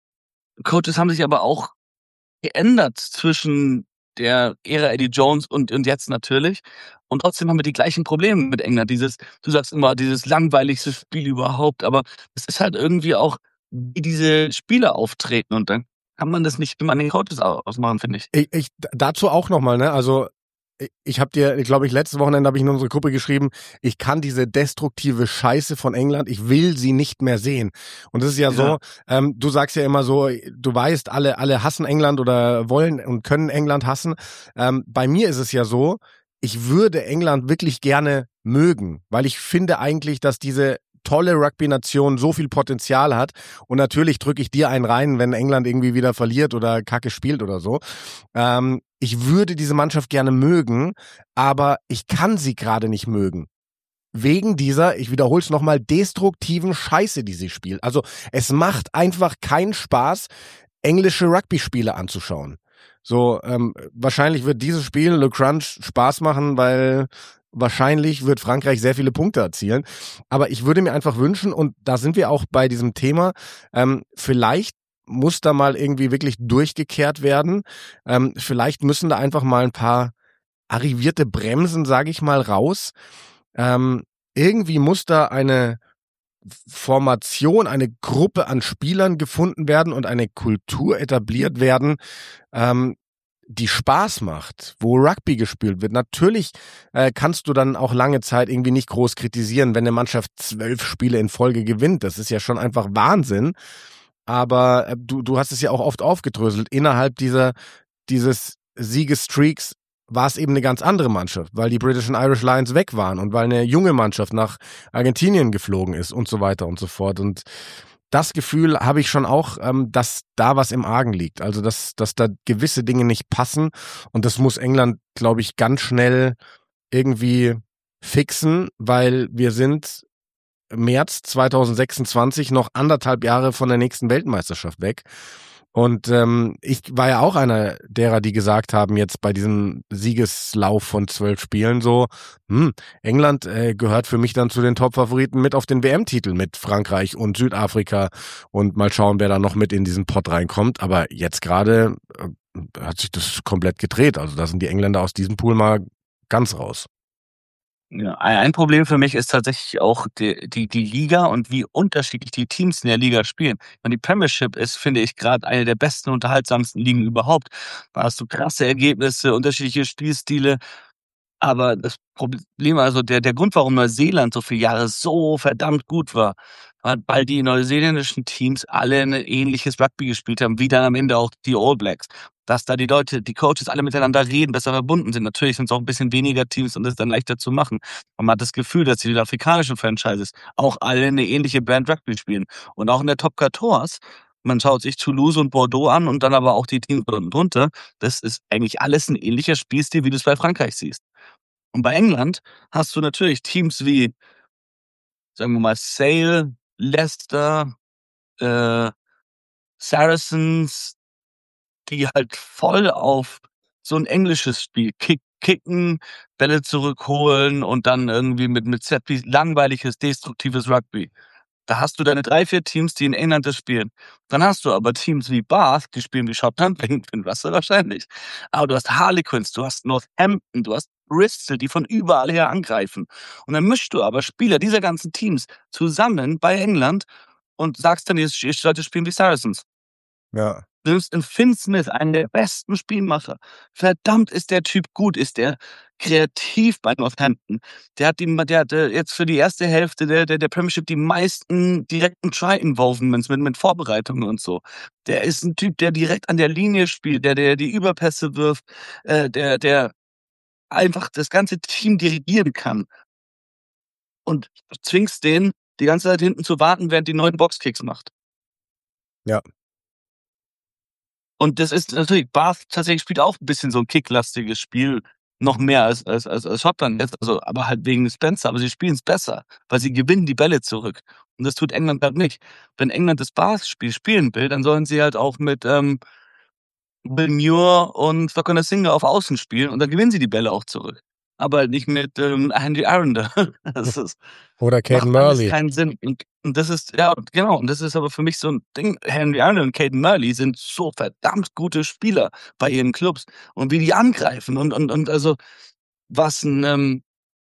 Coaches haben sich aber auch geändert zwischen der Ära Eddie Jones und, und jetzt natürlich. Und trotzdem haben wir die gleichen Probleme mit England. Dieses, du sagst immer, dieses langweiligste Spiel überhaupt, aber es ist halt irgendwie auch, wie diese Spieler auftreten und dann kann man das nicht immer an den Coaches ausmachen, finde ich. ich. Ich dazu auch nochmal, ne, also ich habe dir, glaube ich, letztes Wochenende habe ich in unsere Gruppe geschrieben, ich kann diese destruktive Scheiße von England, ich will sie nicht mehr sehen. Und das ist ja, ja. so, ähm, du sagst ja immer so, du weißt, alle alle hassen England oder wollen und können England hassen. Ähm, bei mir ist es ja so, ich würde England wirklich gerne mögen, weil ich finde eigentlich, dass diese tolle Rugby-Nation so viel Potenzial hat und natürlich drücke ich dir einen rein, wenn England irgendwie wieder verliert oder Kacke spielt oder so. Ähm, ich würde diese Mannschaft gerne mögen, aber ich kann sie gerade nicht mögen. Wegen dieser, ich wiederhole es nochmal, destruktiven Scheiße, die sie spielt. Also es macht einfach keinen Spaß, englische Rugby-Spiele anzuschauen. So, ähm, wahrscheinlich wird dieses Spiel, Le Crunch, Spaß machen, weil wahrscheinlich wird Frankreich sehr viele Punkte erzielen. Aber ich würde mir einfach wünschen, und da sind wir auch bei diesem Thema, ähm, vielleicht muss da mal irgendwie wirklich durchgekehrt werden. Ähm, vielleicht müssen da einfach mal ein paar arrivierte Bremsen, sage ich mal, raus. Ähm, irgendwie muss da eine Formation, eine Gruppe an Spielern gefunden werden und eine Kultur etabliert werden, ähm, die Spaß macht, wo Rugby gespielt wird. Natürlich äh, kannst du dann auch lange Zeit irgendwie nicht groß kritisieren, wenn eine Mannschaft zwölf Spiele in Folge gewinnt. Das ist ja schon einfach Wahnsinn. Aber äh, du, du hast es ja auch oft aufgedröselt. Innerhalb dieser, dieses Siegestreaks war es eben eine ganz andere Mannschaft, weil die British and Irish Lions weg waren und weil eine junge Mannschaft nach Argentinien geflogen ist und so weiter und so fort. Und das Gefühl habe ich schon auch, ähm, dass da was im Argen liegt. Also, dass, dass da gewisse Dinge nicht passen. Und das muss England, glaube ich, ganz schnell irgendwie fixen, weil wir sind März zwanzig sechsundzwanzig noch anderthalb Jahre von der nächsten Weltmeisterschaft weg. Und ähm, ich war ja auch einer derer, die gesagt haben, jetzt bei diesem Siegeslauf von zwölf Spielen so, hm, England äh, gehört für mich dann zu den Top-Favoriten mit auf den W M-Titel mit Frankreich und Südafrika und mal schauen, wer da noch mit in diesen Pott reinkommt. Aber jetzt gerade äh, hat sich das komplett gedreht. Also da sind die Engländer aus diesem Pool mal ganz raus. Ja, ein Problem für mich ist tatsächlich auch die, die, die Liga und wie unterschiedlich die Teams in der Liga spielen. Und die Premiership ist, finde ich, gerade eine der besten, unterhaltsamsten Ligen überhaupt. Da hast du krasse Ergebnisse, unterschiedliche Spielstile. Aber das Problem, also der, der Grund, warum Neuseeland so viele Jahre so verdammt gut war, war, weil die neuseeländischen Teams alle ein ähnliches Rugby gespielt haben, wie dann am Ende auch die All Blacks. Dass da die Leute, die Coaches alle miteinander reden, besser verbunden sind. Natürlich sind es auch ein bisschen weniger Teams und es ist dann leichter zu machen. Und man hat das Gefühl, dass die südafrikanischen Franchises auch alle eine ähnliche Band Rugby spielen. Und auch in der Top vierzehn, man schaut sich Toulouse und Bordeaux an und dann aber auch die Teams unten drunter. Das ist eigentlich alles ein ähnlicher Spielstil, wie du es bei Frankreich siehst. Und bei England hast du natürlich Teams wie, sagen wir mal, Sale, Leicester, äh, Saracens, die halt voll auf so ein englisches Spiel kick, kicken, Bälle zurückholen und dann irgendwie mit, mit Setpiece langweiliges, destruktives Rugby. Da hast du deine drei, vier Teams, die in England das spielen. Dann hast du aber Teams wie Bath, die spielen wie Schottland, wegen Finn Russell wahrscheinlich. Aber du hast Harlequins, du hast Northampton, du hast Bristol, die von überall her angreifen. Und dann mischst du aber Spieler dieser ganzen Teams zusammen bei England und sagst dann, ihr solltet spielen wie Saracens. Ja. Du nimmst einen Finn Smith, einen der besten Spielmacher. Verdammt ist der Typ gut, ist der kreativ bei Northampton. Der hat, die, der hat jetzt für die erste Hälfte der, der, der Premiership die meisten direkten Try-Involvements mit, mit Vorbereitungen und so. Der ist ein Typ, der direkt an der Linie spielt, der, der die Überpässe wirft, äh, der, der einfach das ganze Team dirigieren kann. Und du zwingst den, die ganze Zeit hinten zu warten, während die neuen Boxkicks macht. Ja. Und das ist natürlich, Bath tatsächlich spielt auch ein bisschen so ein kicklastiges Spiel, noch mehr als, als, als, als Schottland jetzt, also, aber halt wegen Spencer, aber sie spielen es besser, weil sie gewinnen die Bälle zurück. Und das tut England halt nicht. Wenn England das Bath-Spiel spielen will, dann sollen sie halt auch mit ähm, Bill Muir und Wakona Singer auf Außen spielen und dann gewinnen sie die Bälle auch zurück. Aber halt nicht mit ähm, Andy Arundel. Das ist, Oder Caden macht alles Murley. keinen Sinn. Und, und das ist, ja, genau, und das ist aber für mich so ein Ding. Henry Arundel und Caden Murley sind so verdammt gute Spieler bei ihren Clubs. Und wie die angreifen und, und, und also, was ein, ähm,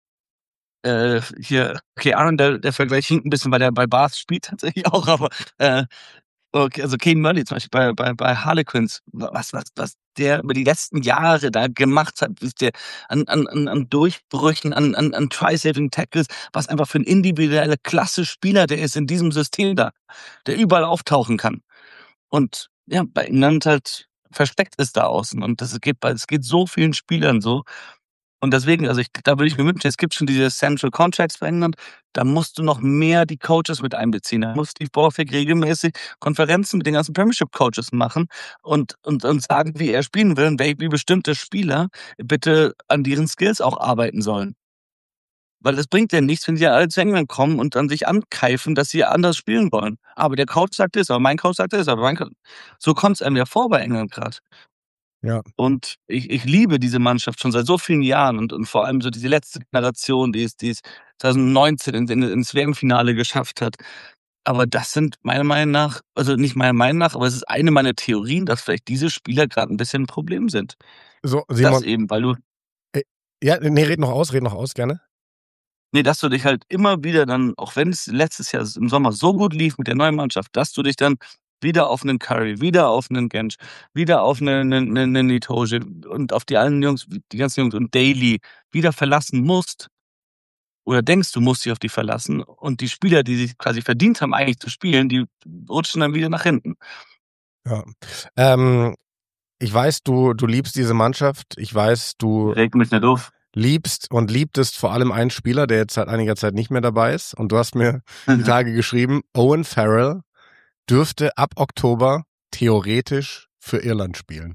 äh, hier, okay, Arundel, der Vergleich hinkt ein bisschen, weil der bei Bath spielt tatsächlich auch, aber, äh, okay, also Caden Murley zum Beispiel bei, bei, bei Harlequins, was, was, was der über die letzten Jahre da gemacht hat, ist der an, an, an an Durchbrüchen, an, an, an Try-Saving-Tackles, was einfach für ein individueller Klasse-Spieler der ist in diesem System da, der überall auftauchen kann. Und ja, bei England halt versteckt ist da außen. Und das geht bei, es geht so vielen Spielern so. Und deswegen, also ich, da würde ich mir wünschen, es gibt schon diese Central Contracts bei England, da musst du noch mehr die Coaches mit einbeziehen. Da muss Steve Borthwick regelmäßig Konferenzen mit den ganzen Premiership-Coaches machen und, und, und sagen, wie er spielen will und wie, wie bestimmte Spieler bitte an ihren Skills auch arbeiten sollen. Weil es bringt ja nichts, wenn sie alle zu England kommen und dann sich ankeifen, dass sie anders spielen wollen. Aber der Coach sagt das, aber mein Coach sagt das, aber mein Coach. So kommt es einem ja vor bei England gerade. Ja. Und ich, ich liebe diese Mannschaft schon seit so vielen Jahren und, und vor allem so diese letzte Generation, die es, die es zwanzig neunzehn in, in, ins W M-Finale geschafft hat. Aber das sind meiner Meinung nach, also nicht meiner Meinung nach, aber es ist eine meiner Theorien, dass vielleicht diese Spieler gerade ein bisschen ein Problem sind. So, Simon. Das eben, weil du. Äh, ja, nee, red noch aus, red noch aus, gerne. Nee, dass du dich halt immer wieder dann, auch wenn es letztes Jahr im Sommer so gut lief mit der neuen Mannschaft, dass du dich dann wieder auf einen Curry, wieder auf einen Gensch, wieder auf einen, einen, einen Itoje und auf die allen Jungs, die ganzen Jungs und Daly wieder verlassen musst. Oder denkst, du musst dich auf die verlassen. Und die Spieler, die sich quasi verdient haben, eigentlich zu spielen, die rutschen dann wieder nach hinten. Ja. Ähm, ich weiß, du, du liebst diese Mannschaft. Ich weiß, du Regt mich nicht auf. liebst und liebtest vor allem einen Spieler, der jetzt seit einiger Zeit nicht mehr dabei ist. Und du hast mir die Tage geschrieben, Owen Farrell dürfte ab Oktober theoretisch für Irland spielen.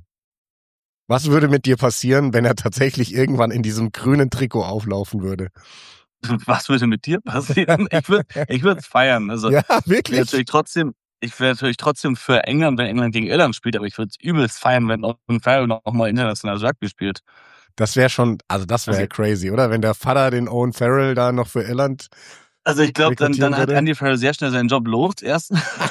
Was würde mit dir passieren, wenn er tatsächlich irgendwann in diesem grünen Trikot auflaufen würde? Was würde mit dir passieren? Ich würde ich würde es feiern. Also, ja, wirklich? natürlich trotzdem, ich wäre natürlich trotzdem für England, wenn England gegen Irland spielt, aber ich würde es übelst feiern, wenn Owen Farrell noch mal internationales Rugby spielt. Das wäre schon, also das wäre Also- crazy, oder? Wenn der Vater den Owen Farrell da noch für Irland. Also ich glaube, dann, rekrutieren dann hat würde. Andy Farrell sehr schnell seinen Job los erst.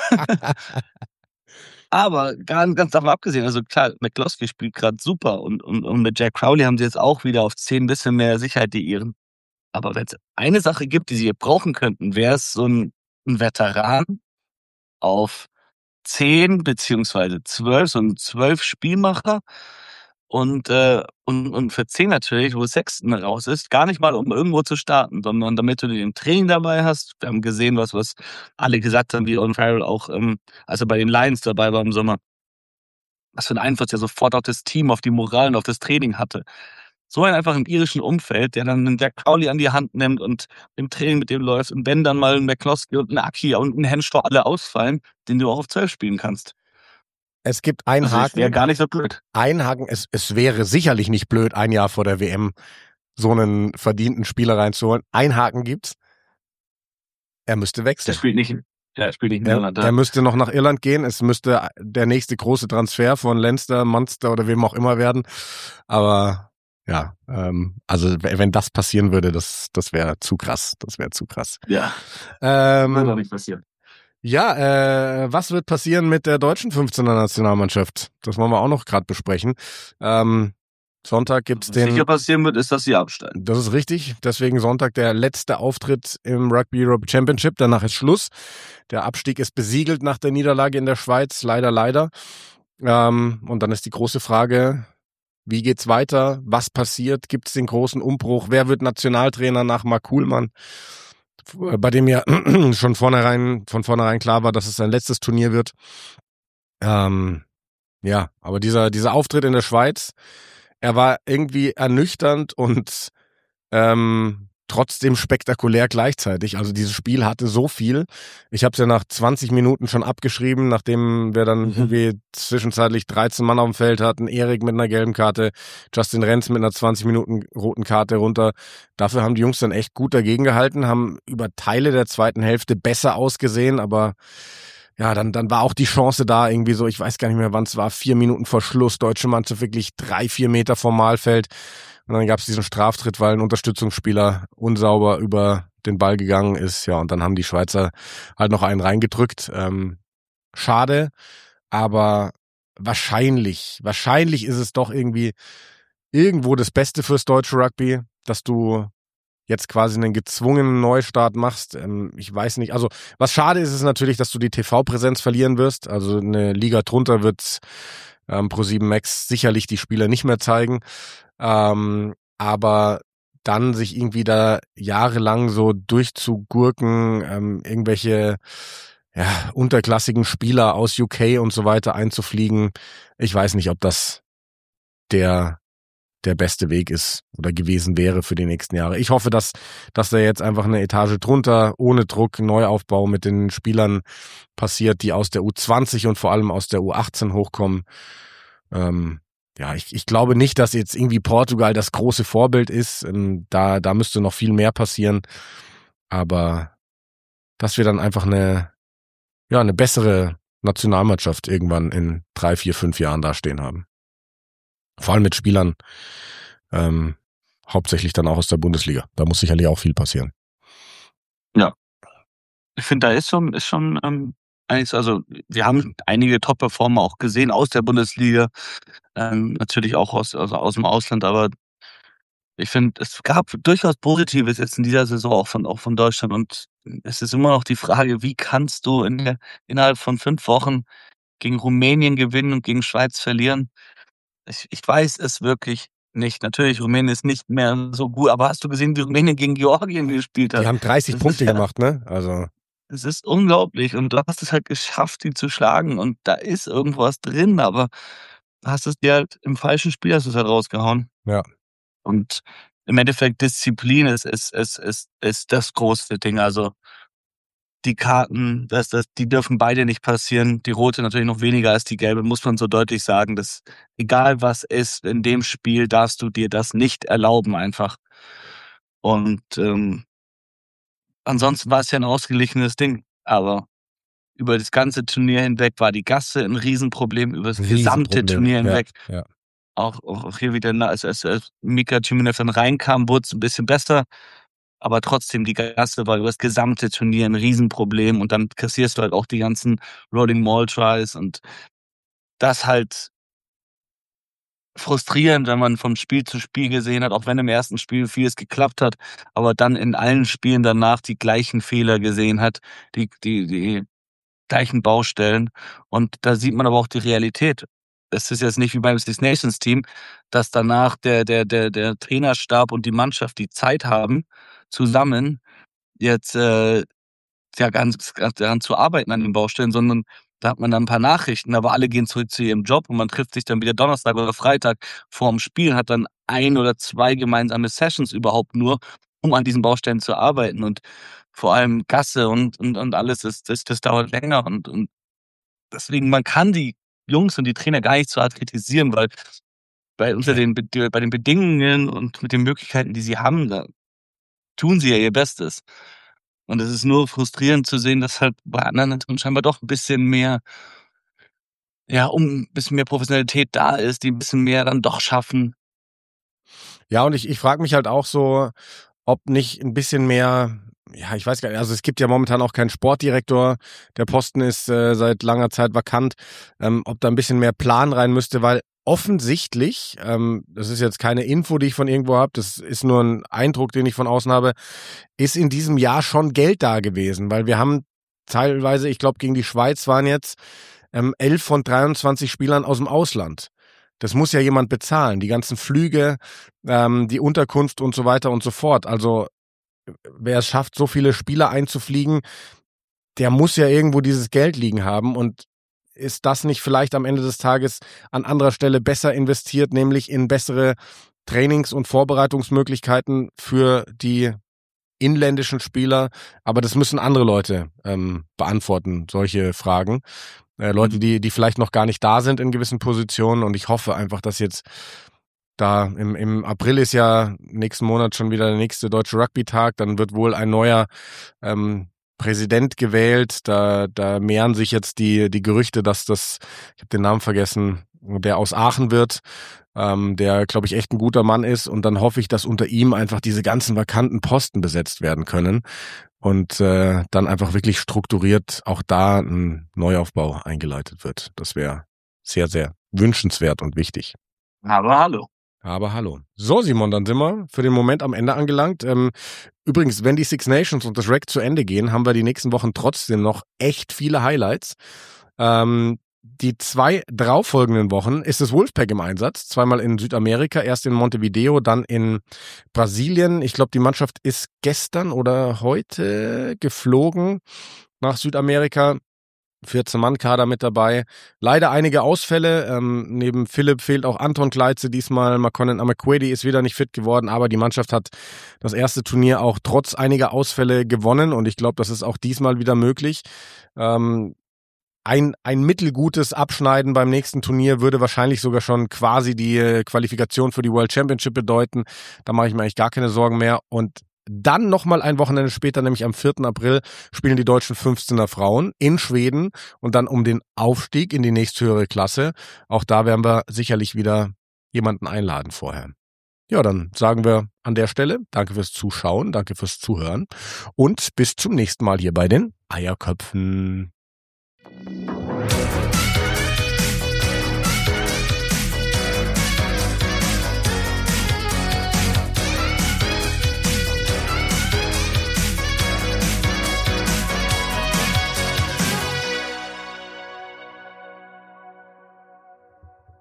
Aber ganz, ganz davon abgesehen, also klar, McCloskey spielt gerade super und, und, und mit Jack Crowley haben sie jetzt auch wieder auf zehn ein bisschen mehr Sicherheit, die Iren. Aber wenn es eine Sache gibt, die sie brauchen könnten, wäre es so ein, ein Veteran auf zehn beziehungsweise zwölf, so ein zwölf Spielmacher. Und, äh, und, und für zehn natürlich, wo Sexton raus ist, gar nicht mal, um irgendwo zu starten, sondern damit du den Training dabei hast. Wir haben gesehen, was, was alle gesagt haben, wie Owen Farrell auch, ähm, als er bei den Lions dabei war im Sommer, was für einen Einfluss er sofort auf das Team, auf die Moral und auf das Training hatte. So ein einfach im irischen Umfeld, der dann einen Jack Crowley an die Hand nimmt und im Training mit dem läuft. Und wenn dann mal ein McCloskey und ein Aki und ein Henshaw alle ausfallen, den du auch auf zwölf spielen kannst. Es gibt einen Also das wäre Haken. gar nicht so blöd. Ein Haken, es, es wäre sicherlich nicht blöd, ein Jahr vor der W M so einen verdienten Spieler reinzuholen. Ein Haken gibt's. Er müsste Der wechseln. spielt nicht, in- ja, er spielt nicht in Er, Irland. er Ja. müsste noch nach Irland gehen. Es müsste der nächste große Transfer von Leinster, Munster oder wem auch immer werden. Aber ja, ähm, also w- wenn das passieren würde, das, das wäre zu krass. Das wäre zu krass. Ja, wird doch Ähm, nicht passieren. ja, äh, was wird passieren mit der deutschen fünfzehner Nationalmannschaft? Das wollen wir auch noch gerade besprechen. Ähm, Sonntag gibt's Was den. sicher passieren wird, ist, dass sie absteigen. Das ist richtig. Deswegen Sonntag der letzte Auftritt im Rugby Europe Championship. Danach ist Schluss. Der Abstieg ist besiegelt nach der Niederlage in der Schweiz. Leider, leider. Ähm, und dann ist die große Frage, wie geht's weiter? Was passiert? Gibt es den großen Umbruch? Wer wird Nationaltrainer nach Marc Kuhlmann? Bei dem ja schon vornherein, von vornherein klar war, dass es sein letztes Turnier wird. Ähm, ja, aber dieser, dieser Auftritt in der Schweiz, er war irgendwie ernüchternd und ähm, trotzdem spektakulär gleichzeitig. Also dieses Spiel hatte so viel. Ich habe es ja nach zwanzig Minuten schon abgeschrieben, nachdem wir dann Mhm. irgendwie zwischenzeitlich dreizehn Mann auf dem Feld hatten, Erik mit einer gelben Karte, Justin Renz mit einer zwanzig Minuten roten Karte runter. Dafür haben die Jungs dann echt gut dagegen gehalten, haben über Teile der zweiten Hälfte besser ausgesehen, aber ja, dann, dann war auch die Chance da, irgendwie so, ich weiß gar nicht mehr, wann es war, vier Minuten vor Schluss, deutsche Mannschaft wirklich drei, vier Meter vom Mahlfeld. Und dann gab es diesen Straftritt, weil ein Unterstützungsspieler unsauber über den Ball gegangen ist. Ja, und dann haben die Schweizer halt noch einen reingedrückt. Ähm, schade, aber wahrscheinlich, wahrscheinlich ist es doch irgendwie irgendwo das Beste fürs deutsche Rugby, dass du jetzt quasi einen gezwungenen Neustart machst. Ähm, ich weiß nicht, also was schade ist, ist natürlich, dass du die T V-Präsenz verlieren wirst. Also eine Liga drunter wird ähm, ProSieben Max sicherlich die Spieler nicht mehr zeigen. Ähm, aber dann sich irgendwie da jahrelang so durchzugurken, ähm, irgendwelche ja, unterklassigen Spieler aus U K und so weiter einzufliegen, ich weiß nicht, ob das der der beste Weg ist oder gewesen wäre für die nächsten Jahre. Ich hoffe, dass, dass da jetzt einfach eine Etage drunter, ohne Druck, Neuaufbau mit den Spielern passiert, die aus der U zwanzig und vor allem aus der U achtzehn hochkommen. Ähm, ja, ich, ich glaube nicht, dass jetzt irgendwie Portugal das große Vorbild ist. Ähm, da, da müsste noch viel mehr passieren. Aber dass wir dann einfach eine, ja, eine bessere Nationalmannschaft irgendwann in drei, vier, fünf Jahren dastehen haben. Vor allem mit Spielern, ähm, hauptsächlich dann auch aus der Bundesliga. Da muss sicherlich auch viel passieren. Ich finde, da ist schon, ist schon ähm, einiges, also wir haben einige Top-Performer auch gesehen aus der Bundesliga, ähm, natürlich auch aus, also aus dem Ausland, aber ich finde, es gab durchaus Positives jetzt in dieser Saison auch von, auch von Deutschland und es ist immer noch die Frage, wie kannst du in der, innerhalb von fünf Wochen gegen Rumänien gewinnen und gegen Schweiz verlieren? Ich, ich weiß es wirklich nicht. Natürlich, Rumänien ist nicht mehr so gut, aber hast du gesehen, wie Rumänien gegen Georgien gespielt hat? Die haben dreißig Das Punkte ist ja- gemacht, ne? Also, Es ist unglaublich und du hast es halt geschafft, die zu schlagen und da ist irgendwas drin, aber hast es dir halt im falschen Spiel hast du es halt rausgehauen. ja. Und im Endeffekt Disziplin ist ist ist ist ist das große Ding. Also, die Karten, das das die dürfen beide nicht passieren. Die rote natürlich noch weniger als die gelbe, muss man so deutlich sagen, dass egal was ist, in dem Spiel darfst du dir das nicht erlauben einfach. Und, ähm, ansonsten war es ja 'n ausgeglichenes Ding, aber über das ganze Turnier hinweg war die Gasse ein Riesenproblem, über das gesamte Riesenproblem, Turnier ja, hinweg. ja. Auch, auch hier wieder, als, als, als Mika Ciumenev dann reinkam, wurde es ein bisschen besser. Aber trotzdem, die Gasse war über das gesamte Turnier ein Riesenproblem. Und dann kassierst du halt auch die ganzen Rolling Maul Tries. Und das halt frustrierend, wenn man vom Spiel zu Spiel gesehen hat, auch wenn im ersten Spiel vieles geklappt hat, aber dann in allen Spielen danach die gleichen Fehler gesehen hat, die, die, die gleichen Baustellen. Und da sieht man aber auch die Realität. Es ist jetzt nicht wie beim Six Nations Team, dass danach der, der, der, der Trainerstab und die Mannschaft die Zeit haben, zusammen jetzt äh, ja ganz daran zu arbeiten an den Baustellen, sondern da hat man dann ein paar Nachrichten, aber alle gehen zurück zu ihrem Job und man trifft sich dann wieder Donnerstag oder Freitag vorm Spiel, hat dann ein oder zwei gemeinsame Sessions überhaupt nur, um an diesen Baustellen zu arbeiten. Und vor allem Gasse und, und, und alles, das, das, das dauert länger. Und, und deswegen, man kann die Jungs und die Trainer gar nicht so hart kritisieren, weil bei, unter den, bei den Bedingungen und mit den Möglichkeiten, die sie haben, da tun sie ja ihr Bestes. Und es ist nur frustrierend zu sehen, dass halt bei anderen scheinbar doch ein bisschen mehr, ja, um ein bisschen mehr Professionalität da ist, die ein bisschen mehr dann doch schaffen. Ja, und ich, ich frage mich halt auch so, ob nicht ein bisschen mehr, ja, ich weiß gar nicht, also es gibt ja momentan auch keinen Sportdirektor, der Posten ist äh, seit langer Zeit vakant, ähm, ob da ein bisschen mehr Plan rein müsste, weil offensichtlich, ähm, das ist jetzt keine Info, die ich von irgendwo habe, das ist nur ein Eindruck, den ich von außen habe, ist in diesem Jahr schon Geld da gewesen, weil wir haben teilweise, ich glaube gegen die Schweiz waren jetzt ähm, elf von dreiundzwanzig Spielern aus dem Ausland. Das muss ja jemand bezahlen, die ganzen Flüge, ähm, die Unterkunft und so weiter und so fort. Also wer es schafft, so viele Spieler einzufliegen, der muss ja irgendwo dieses Geld liegen haben. Und ist das nicht vielleicht am Ende des Tages an anderer Stelle besser investiert, nämlich in bessere Trainings- und Vorbereitungsmöglichkeiten für die inländischen Spieler? Aber das müssen andere Leute ähm, beantworten, solche Fragen. Äh, Leute, die, die vielleicht noch gar nicht da sind in gewissen Positionen. Und ich hoffe einfach, dass jetzt da im, im April ist ja nächsten Monat schon wieder der nächste Deutsche Rugby-Tag. Dann wird wohl ein neuer ähm, Präsident gewählt. Da, da mehren sich jetzt die, die Gerüchte, dass das, ich habe den Namen vergessen, der aus Aachen wird, ähm, der, glaube ich, echt ein guter Mann ist. Und dann hoffe ich, dass unter ihm einfach diese ganzen vakanten Posten besetzt werden können. Und äh, dann einfach wirklich strukturiert auch da ein Neuaufbau eingeleitet wird. Das wäre sehr, sehr wünschenswert und wichtig. Aber hallo. Aber hallo. So, Simon, dann sind wir für den Moment am Ende angelangt. Ähm, übrigens, wenn die Six Nations und das Rec zu Ende gehen, haben wir die nächsten Wochen trotzdem noch echt viele Highlights. Ähm, die zwei darauffolgenden Wochen ist das Wolfpack im Einsatz. Zweimal in Südamerika, erst in Montevideo, dann in Brasilien. Ich glaube, die Mannschaft ist gestern oder heute geflogen nach Südamerika. vierzehn-Mann-Kader mit dabei. Leider einige Ausfälle. Ähm, neben Philipp fehlt auch Anton Kleitze diesmal. Makonnen Amakwedi ist wieder nicht fit geworden, aber die Mannschaft hat das erste Turnier auch trotz einiger Ausfälle gewonnen und ich glaube, das ist auch diesmal wieder möglich. Ähm, ein, ein mittelgutes Abschneiden beim nächsten Turnier würde wahrscheinlich sogar schon quasi die Qualifikation für die World Championship bedeuten. Da mache ich mir eigentlich gar keine Sorgen mehr. Und dann nochmal ein Wochenende später, nämlich am vierten April, spielen die deutschen fünfzehner Frauen in Schweden und dann um den Aufstieg in die nächsthöhere Klasse. Auch da werden wir sicherlich wieder jemanden einladen vorher. Ja, dann sagen wir an der Stelle danke fürs Zuschauen, danke fürs Zuhören und bis zum nächsten Mal hier bei den Eierköpfen.